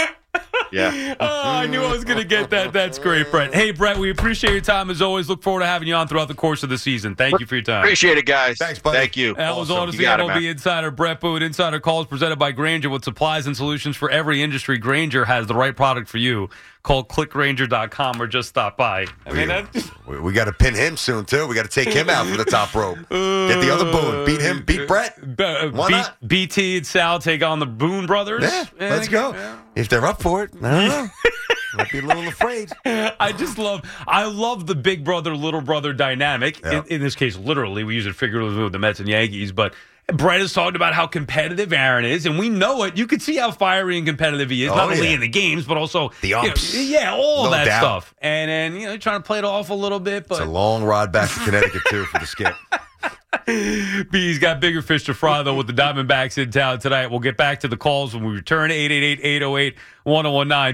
Yeah. Oh, I knew I was going to get that. That's great, Brett. Hey, Brett, we appreciate your time as always. Look forward to having you on throughout the course of the season. Thank you for your time. Appreciate it, guys. Thanks, buddy. Thank you. That was Awesome. honestly You got it, M L B man. Insider Brett Boot. Insider Calls presented by Granger with supplies and solutions for every industry. Granger has the right product for you. Call click granger dot com or just stop by. I mean, that's We, we got to pin him soon, too. We got to take him out from the top rope. Get the other Boone. Beat him. Beat Brett. B- uh, Why B- not? B T and Sal take on the Boone brothers. Yeah, And let's go. yeah. If they're up for it, I don't know. Might be a little afraid. I just love, I love the big brother, little brother dynamic. Yeah. In, in this case, literally, we use it figuratively with the Mets and Yankees. But Brett has talked about how competitive Aaron is, and we know it. You can see how fiery and competitive he is, Oh, not only yeah. in the games, but also The you know, umps. yeah, all No that doubt. stuff. And then you know, trying to play it off a little bit, It's a but long ride back to Connecticut, too, for the skip. B's got bigger fish to fry, though, with the Diamondbacks in town tonight. We'll get back to the calls when we return. eight eight eight, eight oh eight, one oh one nine.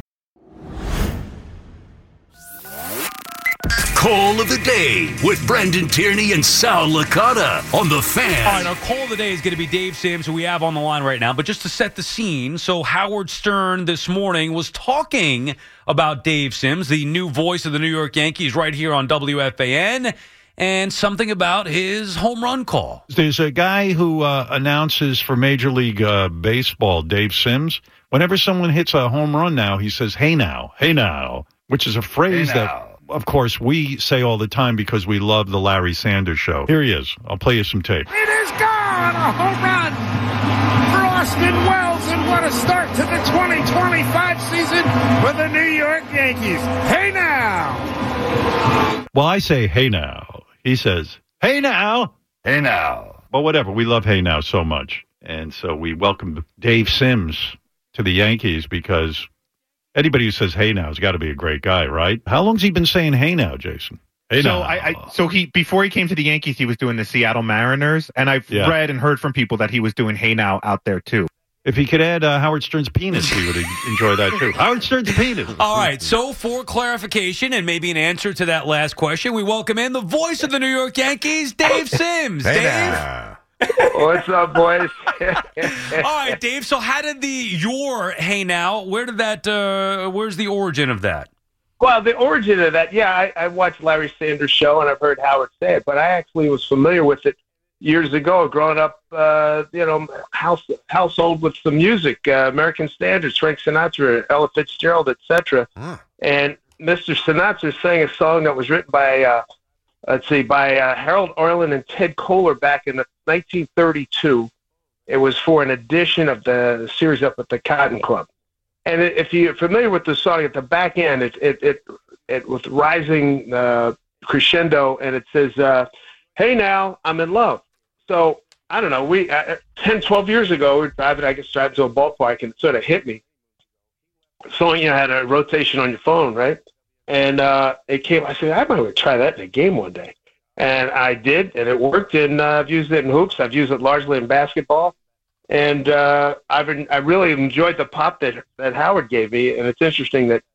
Call of the day with Brendan Tierney and Sal Licata on The Fan. All right, our call of the day is going to be Dave Sims, who we have on the line right now. But just to set the scene, so Howard Stern this morning was talking about Dave Sims, the new voice of the New York Yankees, right here on W F A N, and something about his home run call. There's a guy who uh, announces for Major League uh, Baseball, Dave Sims. Whenever someone hits a home run now, he says, "Hey now, hey now," which is a phrase Hey that now. of course, we say all the time because we love the Larry Sanders Show. Here he is. I'll play you some tape. It is gone! A home run for Austin Wells, and what a start to the twenty twenty-five season for the New York Yankees. Hey now! Well, I say, hey now. He says, hey now. Hey now. Well, whatever. We love hey now so much. And so we welcome Dave Sims to the Yankees because anybody who says hey now has got to be a great guy, right? How long's he been saying hey now, Jason? Hey so now. I, I so he before he came to the Yankees, he was doing the Seattle Mariners, and I've Yeah. read and heard from people that he was doing hey now out there too. If he could add uh, Howard Stern's penis, he would enjoy that too. Howard Stern's penis. All right, so for clarification and maybe an answer to that last question, we welcome in the voice of the New York Yankees, Dave Sims. Hey Dave? now. What's up, boys? All right, Dave. So, how did the your hey now? Where did that? Uh, where's the origin of that? Well, the origin of that, yeah, I, I watched Larry Sanders' show and I've heard Howard say it, but I actually was familiar with it years ago, growing up, uh, you know, house household with some music, uh, American standards, Frank Sinatra, Ella Fitzgerald, et cetera. Huh. And Mister Sinatra sang a song that was written by, uh, let's see, by uh, Harold Arlen and Ted Koehler back in nineteen thirty-two. It was for an edition of the series up at the Cotton Club. And it, if you're familiar with the song, at the back end, it it it, it with rising uh, crescendo, and it says, uh, "Hey now, I'm in love." So I don't know. We uh, ten, twelve years ago, we were driving. I guess driving to a ballpark, and it sort of hit me. Song, you know, had a rotation on your phone, right? And uh, it came. I said, I might want to try that in a game one day. And I did, and it worked. And uh, I've used it in hoops. I've used it largely in basketball. And uh, I've been, I really enjoyed the pop that, that Howard gave me. And it's interesting that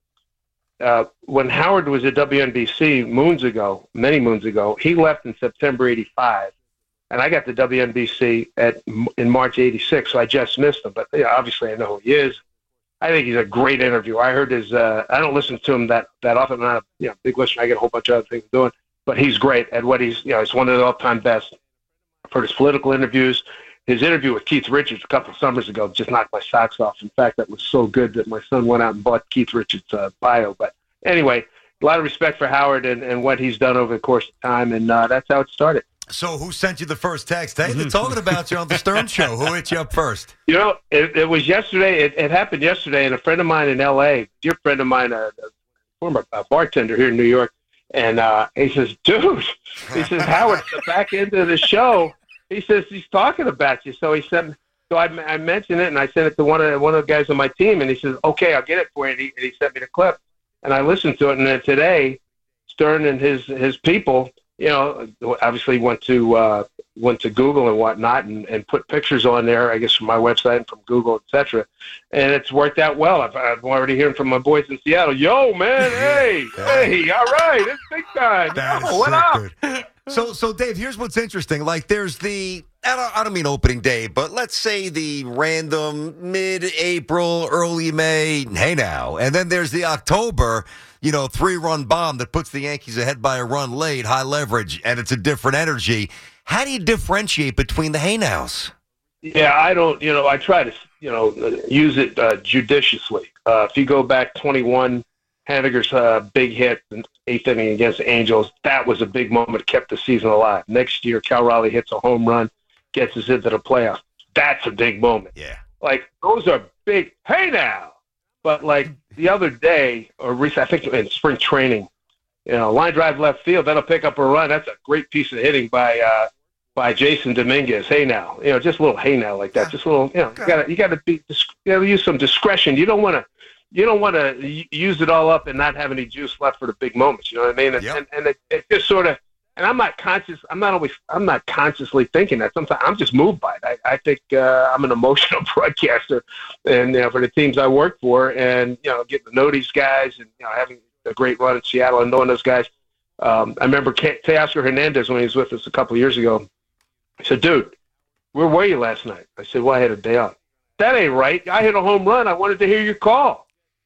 uh, when Howard was at W N B C moons ago, many moons ago, he left in September eighty-five. And I got to W N B C at in March eighty-six, so I just missed him. But you know, obviously I know who he is. I think he's a great interviewer. I heard his, uh, I don't listen to him that, that often. I'm not a you know, big listener. I get a whole bunch of other things doing. But he's great at what he's, you know, he's one of the all-time best. I've heard his political interviews. His interview with Keith Richards a couple of summers ago just knocked my socks off. In fact, that was so good that my son went out and bought Keith Richards' uh, bio. But anyway, a lot of respect for Howard and, and what he's done over the course of time, and uh, that's how it started. So who sent you the first text? Hey, they're talking about you on the Stern Show. Who hit you up first? You know, it, it was yesterday. It, it happened yesterday, and a friend of mine in L A, dear friend of mine, a, a former a bartender here in New York, and uh, he says, dude, he says, Howard, the back end of the show, he says he's talking about you. So he sent, so I, I mentioned it, and I sent it to one of one of the guys on my team, and he says, okay, I'll get it for you. And he, and he sent me the clip, and I listened to it. And then today, Stern and his his people, you know, obviously went to uh, went to Google and whatnot, and, and put pictures on there, I guess, from my website and from Google, et cetera. And it's worked out well. I've, I'm already hearing from my boys in Seattle. Yo, man, hey, hey, all right, it's big time. That Yo, is what so up? good. So, so Dave, here's what's interesting. Like, there's the, I don't, I don't mean opening day, but let's say the random mid-April, early May, hey now. And then there's the October, you know, three-run bomb that puts the Yankees ahead by a run late, high leverage, and it's a different energy. How do you differentiate between the hey nows? Yeah, I don't, you know, I try to, you know, use it uh, judiciously. Uh, if you go back twenty-one, Haniger's uh, big hit in eighth inning against the Angels, that was a big moment, kept the season alive. Next year, Cal Raleigh hits a home run, gets us into the playoffs. That's a big moment. Yeah. Like, those are big, hey now. But, like, the other day, or recently, I think in spring training, you know, line drive left field, that'll pick up a run. That's a great piece of hitting by uh, by Jason Dominguez. Hey now. You know, just a little hey now like that. Just a little, you know, you gotta, you gotta be, you gotta use some discretion. You don't want to, you don't want to use it all up and not have any juice left for the big moments. You know what I mean? And, Yep. and, and it, it just sort of, and I'm not conscious, I'm not always, I'm not consciously thinking that. Sometimes I'm just moved by it. I, I think uh, I'm an emotional broadcaster, and you know, for the teams I work for, and you know, getting to know these guys, and you know, having a great run in Seattle and knowing those guys. Um, I remember Teoscar Hernandez when he was with us a couple of years ago. He said, "Dude, where were you last night?" I said, "Well, I had a day off." "That ain't right. I hit a home run. I wanted to hear your call."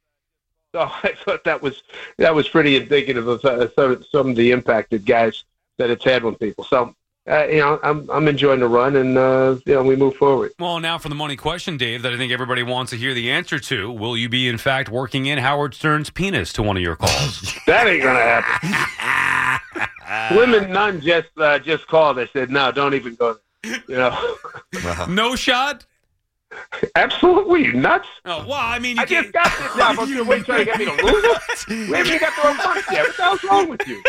So I thought that was that was pretty indicative of uh, some, some of the impacted guys that it's had on people. So uh, you know, I'm I'm enjoying the run, and uh, you know, we move forward. Well, now for the money question, Dave, that I think everybody wants to hear the answer to. Will you be, in fact, working in Howard Stern's penis to one of your calls? That ain't gonna happen. Women, none just uh, just called. They said, "No, don't even go there." You know, no shot. Absolutely, you nuts. Oh well, I mean, you I just got this job. I'm just waiting trying to get me to lose it. We haven't even got to a month yet. What the hell's wrong with you?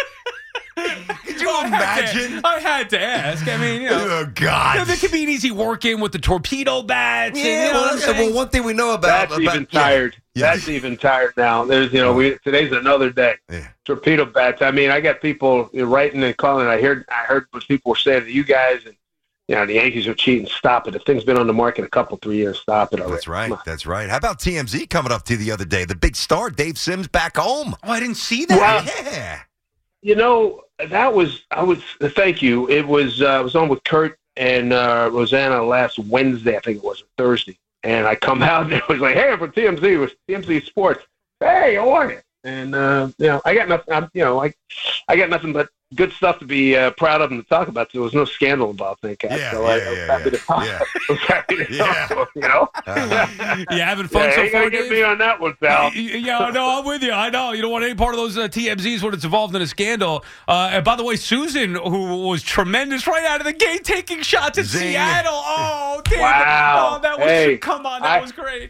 Could you imagine? I had to ask. I mean, you know, oh God, you know, there could be an easy work in with the torpedo bats. Yeah, and, you know well, what I'm saying? well, one thing we know about That's about, even tired. Yeah. That's even tired now. There's, you know, we today's another day. Yeah. Torpedo bats. I mean, I got people writing and calling. I heard, I heard what people were saying to you guys, and you know, the Yankees are cheating. Stop it. The thing's been on the market a couple, three years. Stop it already. That's right. That's right. How about T M Z coming up to you the other day? The big star, Dave Sims, back home. Oh, I didn't see that. Well, Yeah. You know, that was I was. Thank you. It was uh, I was on with Kurt and uh, Rosanna last Wednesday. I think it was or Thursday. And I come out and it was like, "Hey, I'm from T M Z. It was T M Z Sports. Hey, how are you?" And uh, you know, I got nothing. I'm, you know, I I got nothing but good stuff to be uh, proud of and to talk about. So there was no scandal involved, thank God. Yeah, so yeah, I, I yeah, was happy yeah. to talk. Yeah. I was happy to Yeah. talk to him, you know. Uh-huh. You having fun yeah, so ain't far, gonna get Dave? me on that one, pal. Yeah, no, I'm with you. I know. You don't want any part of those uh, T M Zs when it's involved in a scandal. Uh, and by the way, Susan, who was tremendous right out of the gate, taking shots at Zing. Seattle. Oh, damn. Wow. Oh, that was, Hey, come on, that I- was great.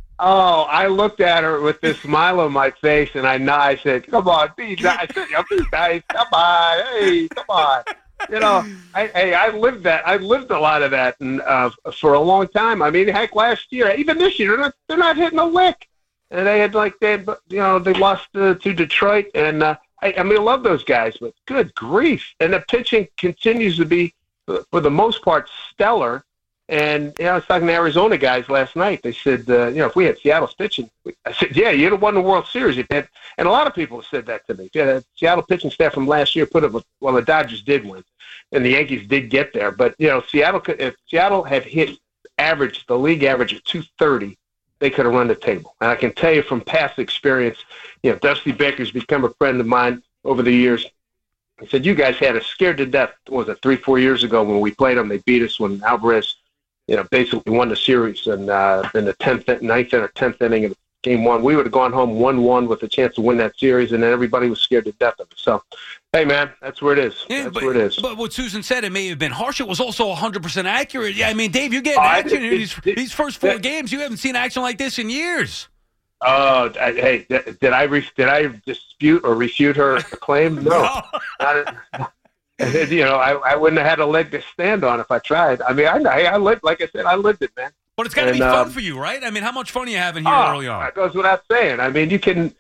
Oh, I looked at her with this smile on my face, and I I said, "Come on, be nice. I said, "Yeah, be nice. Come on, hey, come on." You know, I, hey, I lived that. I lived a lot of that, and uh, for a long time. I mean, heck, last year, even this year, they're not, they're not hitting a lick. And they had like they, had, you know, they lost uh, to Detroit, and uh, I, I mean, I love those guys, but good grief! And the pitching continues to be, for the most part, stellar. And you know, I was talking to Arizona guys last night. They said, uh, you know, if we had Seattle's pitching, I said, yeah, you'd have won the World Series. If that, and a lot of people have said that to me. Yeah, the Seattle pitching staff from last year put up. Well, the Dodgers did win, and the Yankees did get there. But you know, Seattle could, if Seattle had hit average, the league average of two thirty, they could have run the table. And I can tell you from past experience, you know, Dusty Baker's become a friend of mine over the years. He said, you guys had us scared to death. What was it three, four years ago when we played them? They beat us when Alvarez, you know, basically won the series and uh, in the tenth, ninth, or tenth inning of game one. We would have gone home one one with a chance to win that series, and then everybody was scared to death of it. So, hey, man, that's where it is. Yeah, that's but, where it is. But what Susan said, it may have been harsh. It was also one hundred percent accurate. Yeah, I mean, Dave, you're getting Oh, I- action here. it- These, it- these first four that- games, you haven't seen action like this in years. Oh, I- hey, did did I re- did I dispute or refute her claim? No. Not a- you know, I, I wouldn't have had a leg to stand on if I tried. I mean, I, I, I lived, like I said, I lived it, man. But it's got to And, be fun um, for you, right? I mean, how much fun are you having here Oh, early on? that goes without saying. I mean, you can,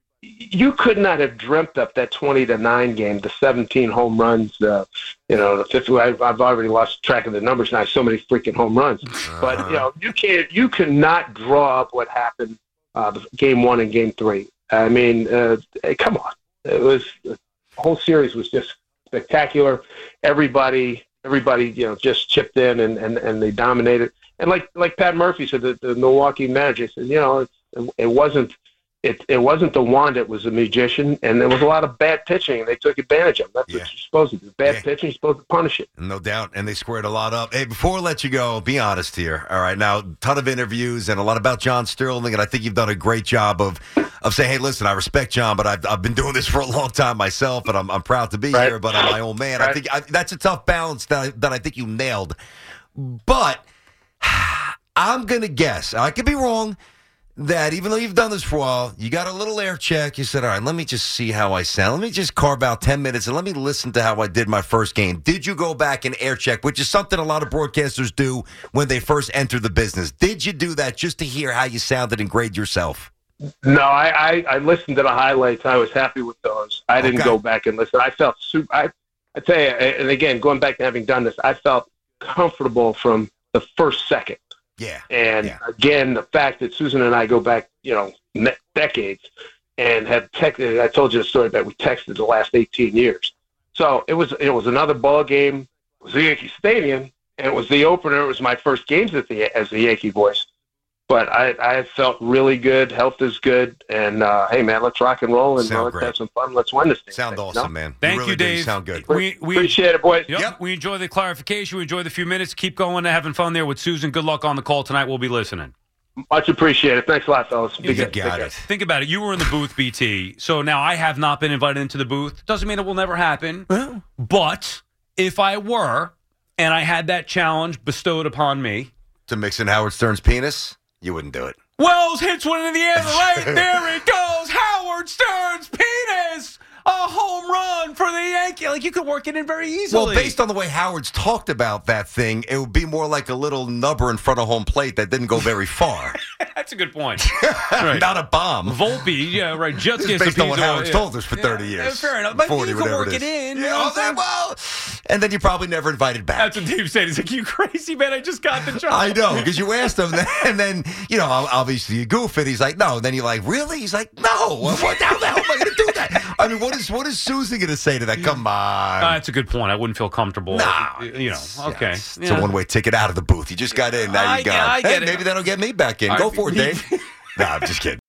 you could not have dreamt up that twenty to nine game, the seventeen home runs, uh, you know, the fifty. I've, I've already lost track of the numbers now. So many freaking home runs. But you know, you can't, you cannot draw up what happened uh, the game one and game three. I mean, uh, hey, come on, it was the whole series was just spectacular. Everybody, everybody, you know, just chipped in and, and, and they dominated. And like like Pat Murphy said, the, the Milwaukee Magic said, you know, it, it wasn't it it wasn't the wand; it was a magician, and there was a lot of bad pitching, and they took advantage of it. That's Yeah. what you're supposed to do. Bad Yeah. pitching, you're supposed to punish it. No doubt, and they squared a lot up. Hey, before we let you go, be honest here. All right, now, ton of interviews and a lot about John Sterling, and I think you've done a great job of of saying, hey, listen, I respect John, but I've, I've been doing this for a long time myself, and I'm, I'm proud to be Right. here, but I'm my own man. I Right. think I, that's a tough balance that I, that I think you nailed. But I'm going to guess, I could be wrong, that even though you've done this for a while, you got a little air check. You said, all right, let me just see how I sound. Let me just carve out ten minutes and let me listen to how I did my first game. Did you go back and air check, which is something a lot of broadcasters do when they first enter the business? Did you do that just to hear how you sounded and grade yourself? No, I, I, I listened to the highlights. I was happy with those. I didn't Okay. go back and listen. I felt super. I, I tell you, and again, going back to having done this, I felt comfortable from the first second. Yeah. And Yeah. again, the fact that Susan and I go back, you know, me- decades, and have texted. I told you the story that we texted the last eighteen years. So it was it was another ball game. It was the Yankee Stadium, and it was the opener. It was my first games at the as the Yankee voice. But I, I felt really good. Health is good. And, uh, hey, man, let's rock and roll and uh, let's great. have some fun. Let's win this thing. Sound awesome, you know? man. Thank really you, do. Dave. Sound good. We, we Appreciate it, boys. Yep, yep. We enjoy the clarification. We enjoy the few minutes. Keep going and having fun there with Susan. Good luck on the call tonight. We'll be listening. Much appreciated. Thanks a lot, fellas. Be You good. got Take it. Think about it. You were in the booth, B T. So now I have not been invited into the booth. Doesn't mean it will never happen. But if I were, and I had that challenge bestowed upon me, To mix in Howard Stern's penis, you wouldn't do it. Wells hits one in the air. Right there it goes. Howard Stern's penis. A home run for the Yankee. Like, you could work it in very easily. Well, based on the way Howard's talked about that thing, it would be more like a little nubber in front of home plate that didn't go very far. That's a good point. Right. Not a bomb. Volpe, yeah, right. Just It's based on what Howard's told us for thirty Yeah, years. fair enough. But forty, you can whatever work it, is. in. Yeah, you know what okay, I'm saying? well, and then you probably never invited back. That's what Dave said. He's like, you crazy, man. I just got the job. I know, because you asked him, and then, you know, obviously you goof it. He's like, no. And then you're like, really? He's like, no. What, what the hell am I going to do that? I mean, what is what is Susan going to say to that? Come on. Uh, that's a good point. I wouldn't feel comfortable. Nah, you know, okay. It's Yeah. a one-way ticket out of the booth. You just got in. Now I you get- got. I get Hey, it. maybe that'll get me back in. All Go right. for it, Dave. Nah, I'm just kidding.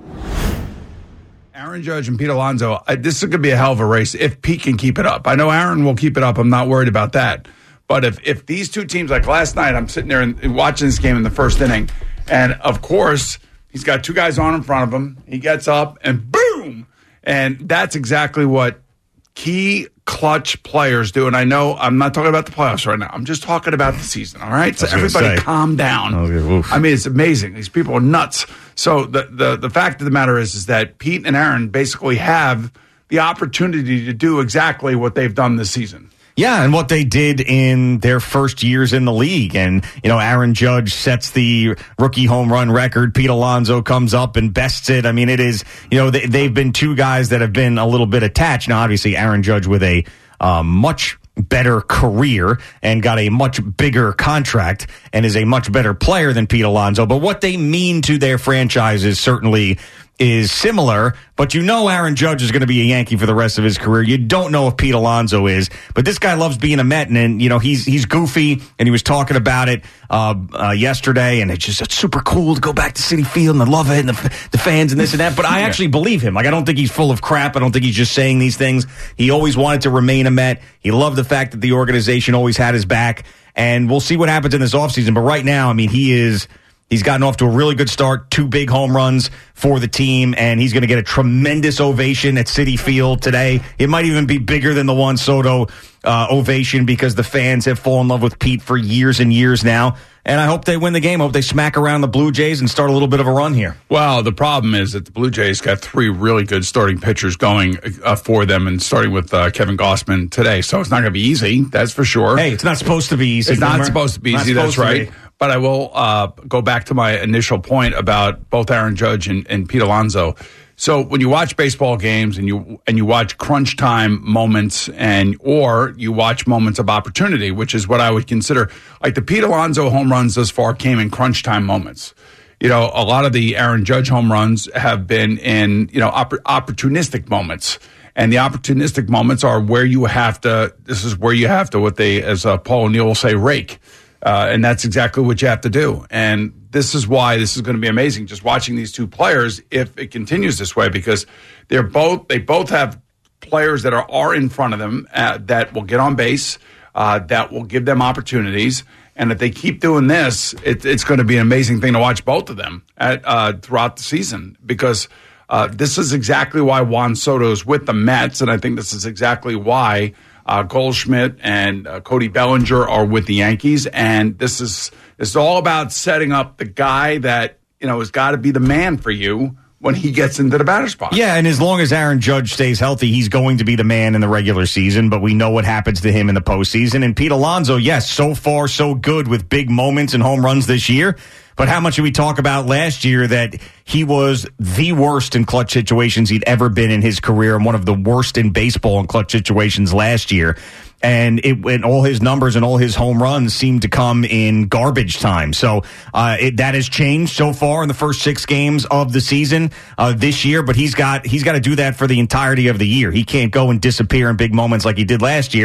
Aaron Judge and Pete Alonso, uh, this is going to be a hell of a race if Pete can keep it up. I know Aaron will keep it up. I'm not worried about that. But if, if these two teams, like last night, I'm sitting there and, and watching this game in the first inning, and of course, he's got two guys on in front of him. He gets up and boom! And that's exactly what key clutch players do. And I know I'm not talking about the playoffs right now. I'm just talking about the season, all right? So I was gonna everybody say. calm down. Okay, oof. I mean, it's amazing. These people are nuts. So the, the, the fact of the matter is, is that Pete and Aaron basically have the opportunity to do exactly what they've done this season. Yeah, and what they did in their first years in the league. And, you know, Aaron Judge sets the rookie home run record. Pete Alonso comes up and bests it. I mean, it is, you know, they, they've been two guys that have been a little bit attached. Now, obviously, Aaron Judge with a um, much better career and got a much bigger contract and is a much better player than Pete Alonso. But what they mean to their franchises certainly is similar, but you know Aaron Judge is going to be a Yankee for the rest of his career. You don't know if Pete Alonso is, but this guy loves being a Met, and, and you know he's he's goofy, and he was talking about it uh, uh, yesterday, and it's just it's super cool to go back to Citi Field, and I love it, and the, the fans and this and that. But I actually believe him. Like, I don't think he's full of crap. I don't think he's just saying these things. He always wanted to remain a Met. He loved the fact that the organization always had his back, and we'll see what happens in this offseason. But right now, I mean, he is. He's gotten off to a really good start, two big home runs for the team, and he's going to get a tremendous ovation at Citi Field today. It might even be bigger than the Juan Soto uh, ovation because the fans have fallen in love with Pete for years and years now. And I hope they win the game. I hope they smack around the Blue Jays and start a little bit of a run here. Well, the problem is that the Blue Jays got three really good starting pitchers going uh, for them, and starting with uh, Kevin Gausman today. So it's not going to be easy, that's for sure. Hey, it's not supposed to be easy. It's not Boomer. supposed to be Not easy, that's supposed to right. be. But I will uh, go back to my initial point about both Aaron Judge and, and Pete Alonso. So when you watch baseball games and you and you watch crunch time moments, and or you watch moments of opportunity, which is what I would consider, like the Pete Alonso home runs thus far came in crunch time moments. You know, a lot of the Aaron Judge home runs have been in, you know, opp- opportunistic moments. And the opportunistic moments are where you have to, this is where you have to, what they, as uh, Paul O'Neill will say, rake. Uh, and that's exactly what you have to do. And this is why this is going to be amazing, just watching these two players if it continues this way, because they're both, they both have players that are, are in front of them uh, that will get on base, uh, that will give them opportunities. And if they keep doing this, it, it's going to be an amazing thing to watch both of them at, uh, throughout the season, because uh, this is exactly why Juan Soto is with the Mets. And I think this is exactly why Uh, Goldschmidt and uh, Cody Bellinger are with the Yankees, and this is this is all about setting up the guy that, you know, has got to be the man for you when he gets into the batter's box. Yeah, and as long as Aaron Judge stays healthy, he's going to be the man in the regular season, but we know what happens to him in the postseason. And Pete Alonso, yes, so far so good with big moments and home runs this year. But how much did we talk about last year that he was the worst in clutch situations he'd ever been in his career, and one of the worst in baseball in clutch situations last year? And it, and all his numbers and all his home runs seem to come in garbage time. So uh, it, that has changed so far in the first six games of the season uh, this year. But he's got he's got to do that for the entirety of the year. He can't go and disappear in big moments like he did last year.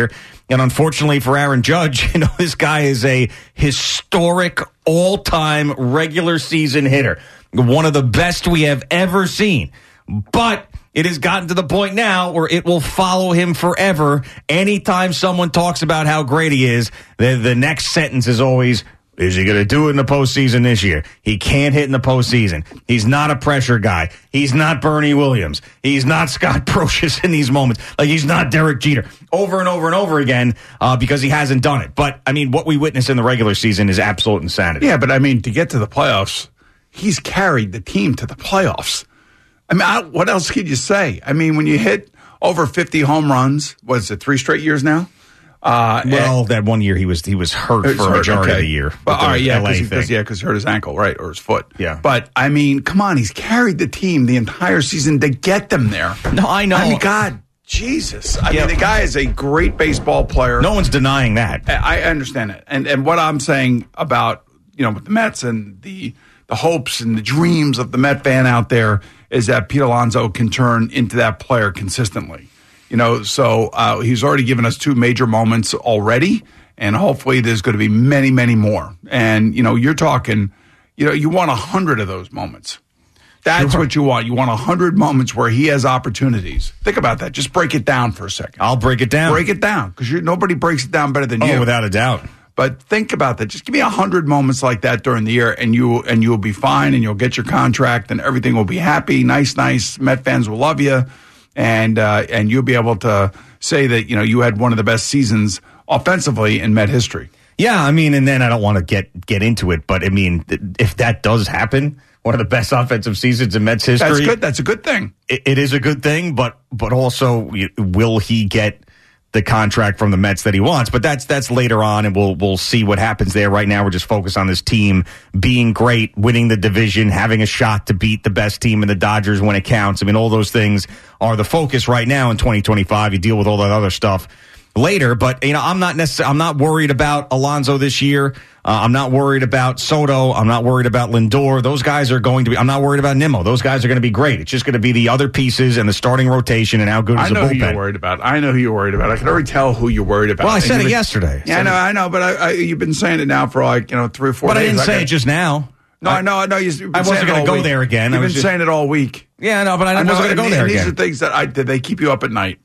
And unfortunately for Aaron Judge, you know, this guy is a historic all-time regular season hitter. One of the best we have ever seen. But it has gotten to the point now where it will follow him forever. Anytime someone talks about how great he is, the, the next sentence is always, is he going to do it in the postseason this year? He can't hit in the postseason. He's not a pressure guy. He's not Bernie Williams. He's not Scott Brocious in these moments. Like, he's not Derek Jeter. Over and over and over again uh, because he hasn't done it. But, I mean, what we witnessed in the regular season is absolute insanity. Yeah, but, I mean, to get to the playoffs, he's carried the team to the playoffs. I mean, I, what else could you say? I mean, when you hit over fifty home runs, what is it, three straight years now? Uh, well, that one year he was he was hurt He was for a hurt, majority okay. of the year. Well, all right, yeah, L A because thing. yeah, because he hurt his ankle, right, or his foot. Yeah. But I mean, come on, he's carried the team the entire season to get them there. No, I know. I mean, God, Jesus. I Yeah. mean, the guy is a great baseball player. No one's denying that. I I understand it, and and what I'm saying about you know with the Mets and the the hopes and the dreams of the Met fan out there is that Pete Alonso can turn into that player consistently. You know, so uh, he's already given us two major moments already, and hopefully there's going to be many, many more. And, you know, you're talking, you know, you want a hundred of those moments. That's Sure. what you want. You want a hundred moments where he has opportunities. Think about that. Just break it down for a second. I'll break it down. Break it down, because nobody breaks it down better than Oh, you. without a doubt. But think about that. Just give me a hundred moments like that during the year, and you and you'll be fine, and you'll get your contract, and everything will be happy. Nice, nice. Met fans will love you, and uh, and you'll be able to say that you know you had one of the best seasons offensively in Met history. Yeah, I mean, and then I don't want to get get into it, but I mean, th- if that does happen, one of the best offensive seasons in Mets history. That's good. That's a good thing. It, it is a good thing, but but also, y- will he get the contract from the Mets that he wants? But that's that's later on, and we'll we'll see what happens there. Right now, we're just focused on this team being great, winning the division, having a shot to beat the best team in the Dodgers when it counts. I mean, all those things are the focus right now in twenty twenty-five. You deal with all that other stuff later, but you know, I'm not necessarily I'm not worried about Alonso this year. Uh, I'm not worried about Soto. I'm not worried about Lindor. Those guys are going to be. I'm not worried about Nimmo. Those guys are going to be great. It's just going to be the other pieces and the starting rotation and how good is I the know who you're bullpen. worried about. I know who you're worried about. I can already tell who you're worried about. Well, I And said you've it been- yesterday. Yeah, I know, I know, but I, I, you've been saying it now for like you know three or four But days. I didn't say got- it just now. No, I know, I know. You've been I wasn't saying it gonna all go week. there again. I You've was been just- saying it all week. Yeah, no, but I, I know, wasn't going to and- go there and again. These are things that I did. They keep you up at night.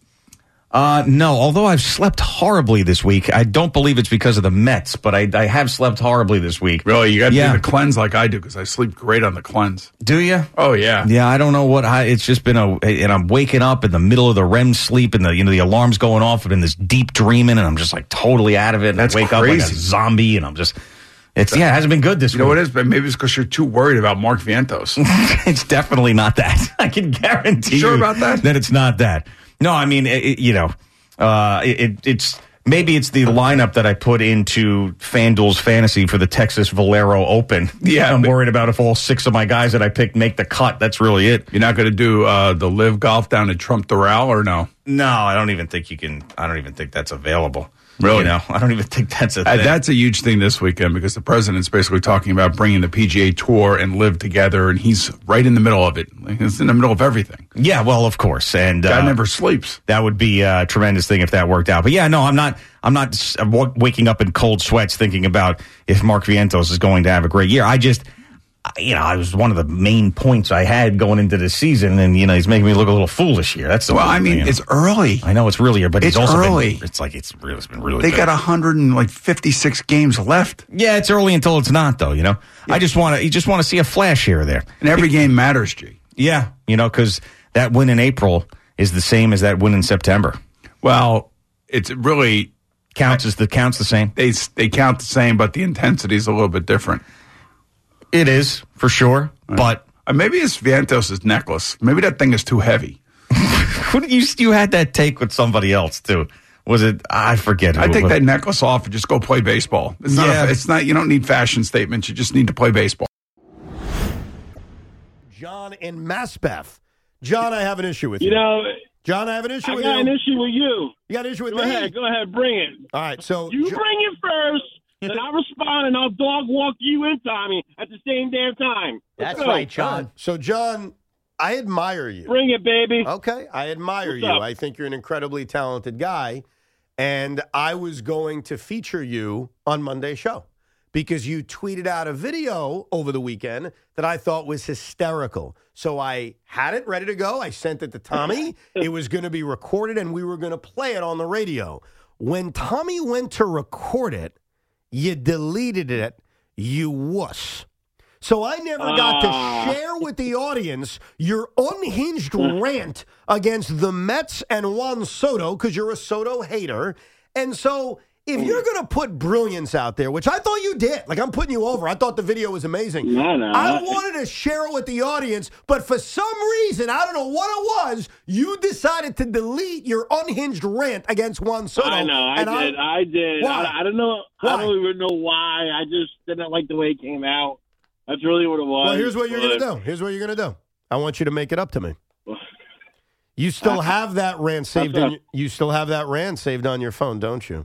Uh, no, although I've slept horribly this week. I don't believe it's because of the Mets, but I, I have slept horribly this week. Really, you got to Yeah. do the cleanse like I do because I sleep great on the cleanse. Do you? Oh yeah, Yeah, I don't know what. I, it's just been a, and I'm waking up in the middle of the R E M sleep, and the you know the alarm's going off, and in this deep dreaming, and I'm just like totally out of it. And That's I wake up like a crazy. zombie, and I'm just. It's yeah, it hasn't been good this You know week. what it is? But maybe it's because you're too worried about Mark Vientos. It's definitely not that. I can guarantee Sure you about that? that it's not that. No, I mean, it, it- you know, uh, it, it, it's maybe it's the lineup that I put into FanDuel's fantasy for the Texas Valero Open. Yeah, I'm but- worried about if all six of my guys that I picked make the cut. That's really it. You're not going to do uh, the live golf down at Trump Doral or no? No, I don't even think you can. I don't even think that's available. Really? You know, I don't even think that's a Uh, thing. that's a huge thing this weekend because the president's basically talking about bringing the P G A Tour and live together, and he's right in the middle of it. Like, he's in the middle of everything. Yeah, well, of course, and Guy uh, never sleeps. that would be a tremendous thing if that worked out. But yeah, no, I'm not. I'm not s- I'm wa- waking up in cold sweats thinking about if Mark Vientos is going to have a great year. I just, I- you know, I was one of the main points I had going into this season, and you know, he's making me look a little foolish here. That's the Well, only I mean, thing, you know. it's early. I know it's earlier, but It's it's also early. Been, it's like it's really, it's been really. They good. got one hundred fifty-six games left, Yeah, it's early until it's not, though. You know, I just want to. You just want to see a flash here or there. and every game matters, G. Yeah, you know, because that win in April is the same as that win in September. Well, it's really Counts as the counts the same. they they count the same, but the intensity is a little bit different. It is for sure, but Uh, maybe it's Vientos' necklace. Maybe that thing is too heavy. who did you you had that take with somebody else too? Was it? I forget. Who I it take was. that necklace off and just go play baseball. It's not. Yeah. A, it's not. You don't need fashion statements. You just need to play baseball. John in Maspeth. John, I have an issue with you. You know, John, I have an issue I with got you. an issue with you. You got an issue with Go me? ahead, go ahead, bring it. All right, so You Jo- bring it first, then I'll respond, and I'll dog walk you in, Tommy, at the same damn time. Let's That's go. right, John. So, John, I admire you. Bring it, baby. Okay, I admire What's you. up? I think you're an incredibly talented guy. and I was going to feature you on Monday's show because you tweeted out a video over the weekend that I thought was hysterical. So I had it ready to go. I sent it to Tommy. It was going to be recorded, and we were going to play it on the radio. When Tommy went to record it, you deleted it, you wuss. So I never got to share with the audience your unhinged rant against the Mets and Juan Soto because you're a Soto hater. And so if you're going to put brilliance out there, which I thought you did, like I'm putting you over. I thought the video was amazing. No, no. I wanted to share it with the audience, but for some reason, I don't know what it was, you decided to delete your unhinged rant against Juan Soto. I know, I and did, I, I did. Why? I, I don't know. Why? I don't even know why. I just didn't like the way it came out. That's really what it was. Well, here's what you're going to but- do. Here's what you're going to do. I want you to make it up to me. You still have that rant saved in, you still have that rant saved on your phone, don't you?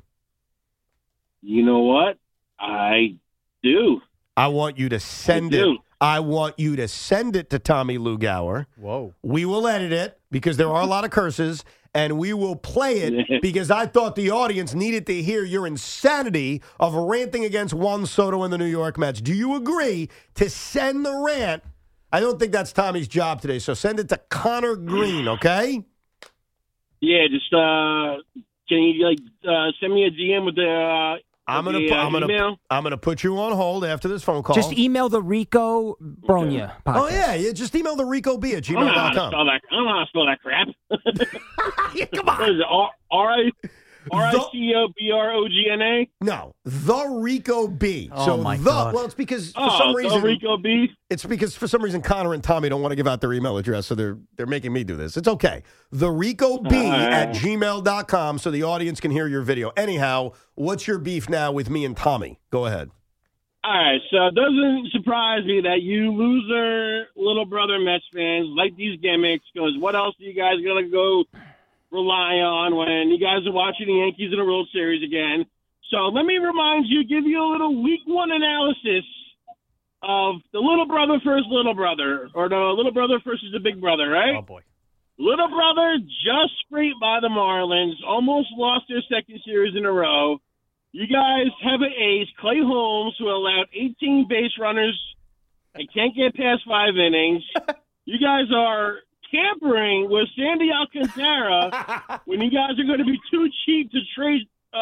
You know what? I do. I want you to send I it. do. I want you to send it to Tommy Lugauer. Whoa. We will edit it because there are a lot of curses, and we will play it because I thought the audience needed to hear your insanity of ranting against Juan Soto and the New York Mets. Do you agree to send the rant? I don't think that's Tommy's job today, so send it to Connor Green, okay? Yeah, just uh, can you like uh, send me a D M with the uh, I'm gonna the, pu- uh, I'm gonna email? I'm gonna put you on hold after this phone call. Just email the Rico Bronya podcast. Oh yeah, yeah. Just email the Rico B at I don't know gmail how dot to com. spell that. I don't know how to spell that crap. Come on. What is it? R R I R I C O B R O G N A? No, the Rico B. Oh, so my the God. well, it's because for Oh, some the reason Rico B. It's because for some reason Connor and Tommy don't want to give out their email address, so they're they're making me do this. It's okay. The Rico B All right. at gmail dot com so the audience can hear your video. Anyhow, what's your beef now with me and Tommy? Go ahead. All right, so it doesn't surprise me that you loser little brother Mets fans like these gimmicks, because what else are you guys going to go rely on when you guys are watching the Yankees in the World Series again? So let me remind you, give you a little week one analysis of the little brother versus little brother, or the little brother versus the big brother, right? Oh, boy. Little brother just scraped by the Marlins, almost lost their second series in a row. You guys have an ace, Clay Holmes, who allowed eighteen base runners and can't get past five innings. You guys are tampering with Sandy Alcantara when you guys are going to be too cheap to trade,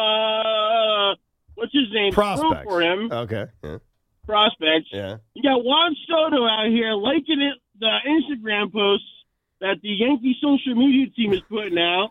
uh, what's his name? Prospects. For him. Okay. Yeah. Prospects. Yeah. You got Juan Soto out here liking it, the Instagram posts that the Yankee social media team is putting out.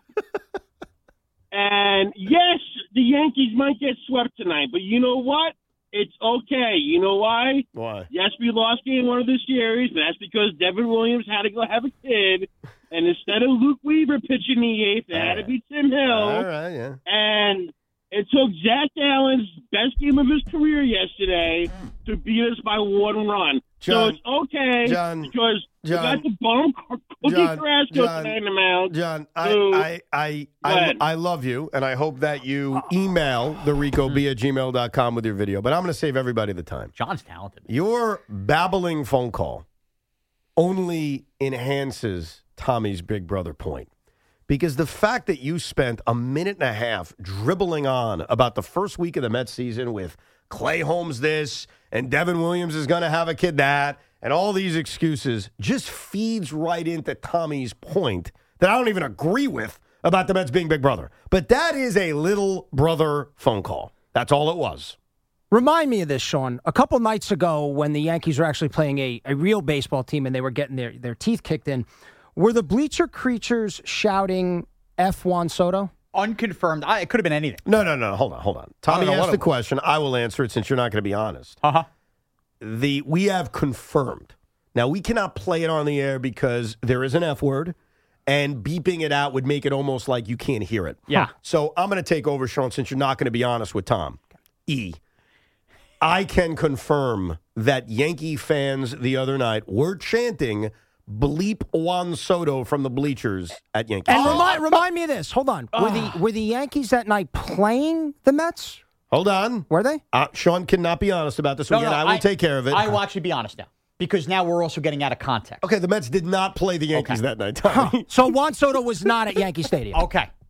And yes, the Yankees might get swept tonight, but you know what? It's okay. You know why? Why? Yes, we lost game one of the series, but that's because Devin Williams had to go have a kid. And instead of Luke Weaver pitching the eighth, it had to be Tim Hill. All right, yeah. And it took Zach Allen's best game of his career yesterday to beat us by one run. so John, it's okay John, because John, we got the bum Cookie John, Carrasco John, tonight in the mound. John, I, who- I, I, Go I, ahead. I love you, and I hope that you email the Rico B at gmail dot com with your video. But I'm going to save everybody the time. John's talented. Your babbling phone call only enhances Tommy's big brother point. Because the fact that you spent a minute and a half dribbling on about the first week of the Mets season with Clay Holmes this, and Devin Williams is going to have a kid that, and all these excuses just feeds right into Tommy's point that I don't even agree with about the Mets being big brother. But that is a little brother phone call. That's all it was. Remind me of this, Sean. A couple nights ago when the Yankees were actually playing a, a real baseball team and they were getting their, their teeth kicked in, were the bleacher creatures shouting F Juan Soto? Unconfirmed. I, it could have been anything. No, no, no. Hold on, hold on. Tommy asked the question. I will answer it since you're not going to be honest. Uh-huh. The we have confirmed. Now, we cannot play it on the air because there is an F word, and beeping it out would make it almost like you can't hear it. Yeah. So I'm going to take over, Sean, since you're not going to be honest with Tom. E. I can confirm that Yankee fans the other night were chanting bleep Juan Soto from the bleachers at Yankee And Stadium. remind, remind me of this. Hold on. Were the were the Yankees that night playing the Mets? Hold on. Were they? Uh, Sean cannot be honest about this. No, Again, no, I will take care of it. I will actually be honest now, because now we're also getting out of context. Okay, the Mets did not play the Yankees that night. Huh. So Juan Soto was not at Yankee Stadium. Okay.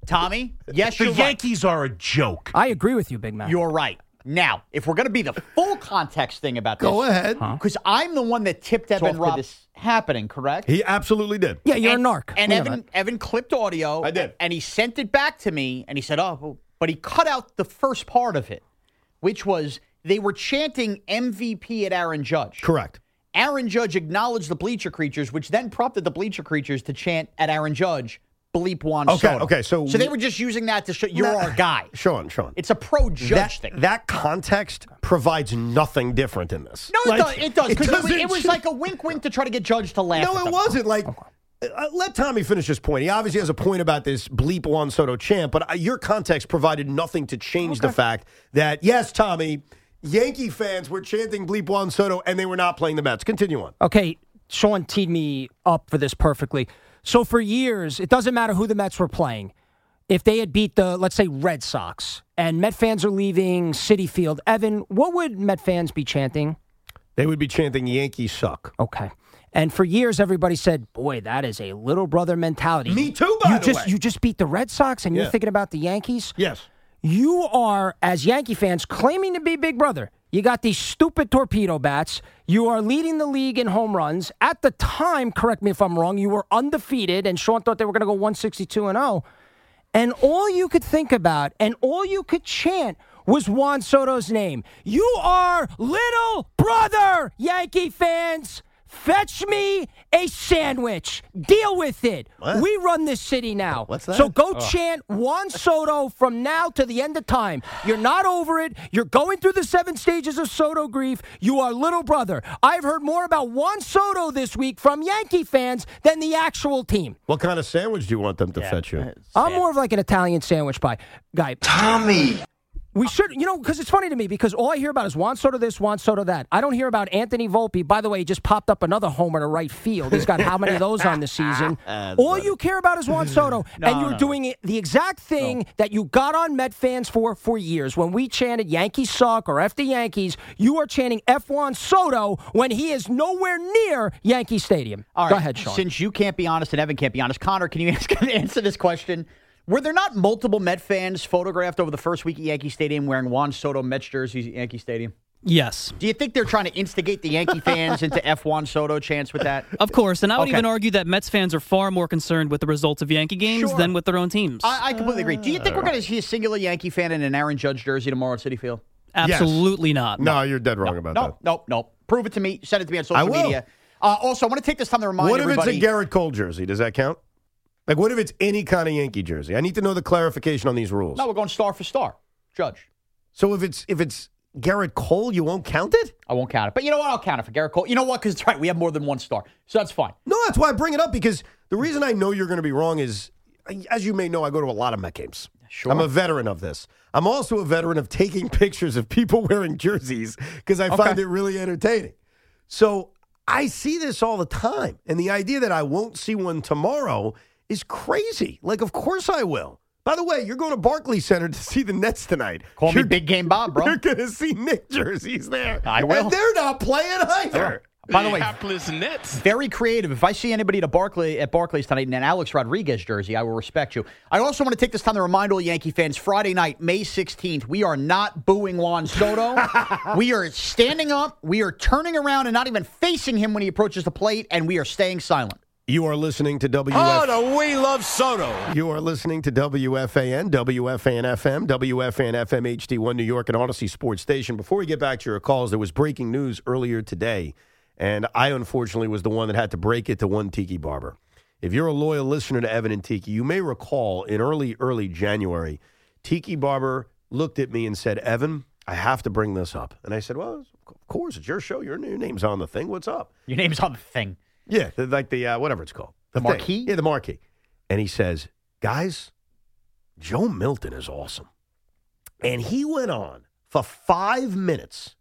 Tommy, yes, the you're Yankees right. are a joke. I agree with you, Big Mac. You're right. Now, if we're going to be the full context thing about this. Go ahead. Because I'm the one that tipped Evan off to this happening, correct? He absolutely did. Yeah, you're and, a narc. And We know Evan, that. Evan clipped audio. I did. And he sent it back to me, and he said, oh, well, but he cut out the first part of it, which was they were chanting M V P at Aaron Judge. Correct. Aaron Judge acknowledged the Bleacher Creatures, which then prompted the Bleacher Creatures to chant at Aaron Judge, bleep Juan Okay, Soto. okay, so So they we- were just using that to show you're Nah. our guy. Sean, Sean. It's a pro-judge that, thing. That context provides nothing different in this. No, it Like, does. It does. Because it, was- doesn't- it was like a wink-wink to try to get Judge to laugh. No, at it them. wasn't. Like, uh, let Tommy finish his point. He obviously has a point about this bleep Juan Soto chant, but uh, your context provided nothing to change the fact that, yes, Tommy, Yankee fans were chanting bleep Juan Soto and they were not playing the Mets. Continue on. Okay, Sean teed me up for this perfectly. So for years, it doesn't matter who the Mets were playing. If they had beat the, let's say, Red Sox, and Met fans are leaving Citi Field, Evan, what would Met fans be chanting? They would be chanting Yankees suck. Okay. And for years, everybody said, boy, that is a little brother mentality. Me too, by you the just, way. You just beat the Red Sox, and Yeah. you're thinking about the Yankees? Yes. You are, as Yankee fans, claiming to be Big Brother. You got these stupid torpedo bats. You are leading the league in home runs. At the time, correct me if I'm wrong, you were undefeated, and Sean thought they were going to go one sixty-two and oh. And all you could think about and all you could chant was Juan Soto's name. You are little brother, Yankee fans. Fetch me a sandwich. Deal with it. What? We run this city now. What's that? So go Oh. chant Juan Soto from now to the end of time. You're not over it. You're going through the seven stages of Soto grief. You are little brother. I've heard more about Juan Soto this week from Yankee fans than the actual team. What kind of sandwich do you want them to fetch you? I'm more of like an Italian sandwich pie guy. Tommy. We should, you know, because it's funny to me because all I hear about is Juan Soto this, Juan Soto that. I don't hear about Anthony Volpe. By the way, he just popped up another homer to right field. He's got how many of those on the season? All you care about is Juan Soto. No, and you're no. doing it, the exact thing that you got on Met fans for for years. When we chanted Yankees suck or F the Yankees, you are chanting F Juan Soto when he is nowhere near Yankee Stadium. All Go right, ahead, Sean. Since you can't be honest and Evan can't be honest, Connor, can you ask, answer this question? Were there not multiple Met fans photographed over the first week at Yankee Stadium wearing Juan Soto Mets jerseys at Yankee Stadium? Yes. Do you think they're trying to instigate the Yankee fans into F Juan Soto chants with that? Of course, and I would Okay. even argue that Mets fans are far more concerned with the results of Yankee games Sure. than with their own teams. I, I completely agree. Do you think we're going to see a singular Yankee fan in an Aaron Judge jersey tomorrow at Citi Field? Absolutely not. No, you're dead wrong about No, that. no, no. Prove it to me. Send it to me on I social will. media. Uh, also, I want to take this time to remind What if everybody. it's a Garrett Cole jersey? Does that count? Like, what if it's any kind of Yankee jersey? I need to know the clarification on these rules. No, we're going star for star. Judge. So if it's if it's Garrett Cole, you won't count it? I won't count it. But you know what? I'll count it for Garrett Cole. You know what? Because it's right. We have more than one star. So that's fine. No, that's why I bring it up, because the reason I know you're going to be wrong is, as you may know, I go to a lot of Met games. Sure. I'm a veteran of this. I'm also a veteran of taking pictures of people wearing jerseys because I find Okay. it really entertaining. So I see this all the time. And the idea that I won't see one tomorrow is crazy. Like, of course I will. By the way, you're going to Barclays Center to see the Nets tonight. Call me You're- Big Game Bob, bro. You're going to see Nick jerseys there. I will. And they're not playing either. By the way, very creative. If I see anybody at a Barclay at Barclays tonight in an Alex Rodriguez jersey, I will respect you. I also want to take this time to remind all Yankee fans: Friday night, May sixteenth, we are not booing Juan Soto. We are standing up. We are turning around and not even facing him when he approaches the plate, and we are staying silent. You are listening to W F. Oh, no, we love Soto. You are listening to W F A N, W F A N F M, W F A N F M H D one New York, and Odyssey Sports Station. Before we get back to your calls, there was breaking news earlier today, and I unfortunately was the one that had to break it to one Tiki Barber. If you're a loyal listener to Evan and Tiki, you may recall in early, early January, Tiki Barber looked at me and said, Evan, I have to bring this up. And I said, well, of course, it's your show. Your, your name's on the thing. What's up? Your name's on the thing. Yeah, the, like the, uh, whatever it's called. The thing. marquee? Yeah, the marquee. And he says, guys, Joe Milton is awesome. And he went on for five minutes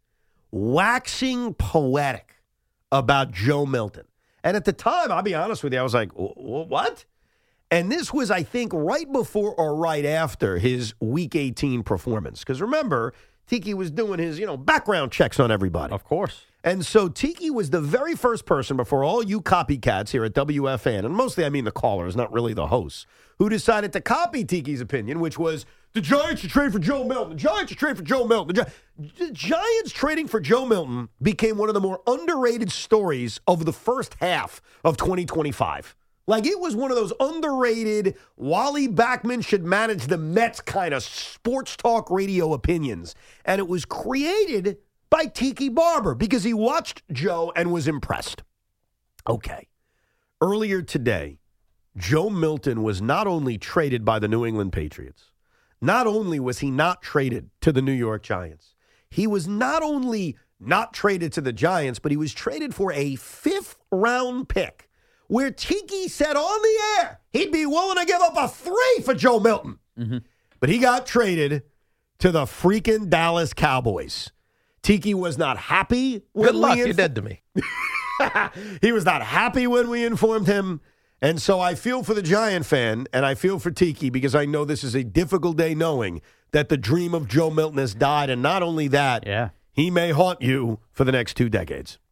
waxing poetic about Joe Milton. And at the time, I'll be honest with you, I was like, "Wh- wh- what? And this was, I think, right before or right after his Week eighteen performance. Because remember, Tiki was doing his, you know, background checks on everybody. Of course. And so Tiki was the very first person before all you copycats here at W F N, and mostly I mean the callers, not really the hosts, who decided to copy Tiki's opinion, which was the Giants should trade for Joe Milton. The Giants should trade for Joe Milton. The, Gi- the Giants trading for Joe Milton became one of the more underrated stories of the first half of twenty twenty-five. Like, it was one of those underrated, Wally Backman should manage the Mets kind of sports talk radio opinions. And it was created by Tiki Barber because he watched Joe and was impressed. Okay. Earlier today, Joe Milton was not only traded by the New England Patriots, not only was he not traded to the New York Giants, he was not only not traded to the Giants, but he was traded for a fifth round pick, where Tiki said on the air he'd be willing to give up a three for Joe Milton. Mm-hmm. But he got traded to the freaking Dallas Cowboys. Tiki was not happy when Good luck, we you're inf- dead to me. He was not happy when we informed him. And so I feel for the Giant fan, and I feel for Tiki, because I know this is a difficult day knowing that the dream of Joe Milton has died. And not only that, yeah. he may haunt you for the next two decades.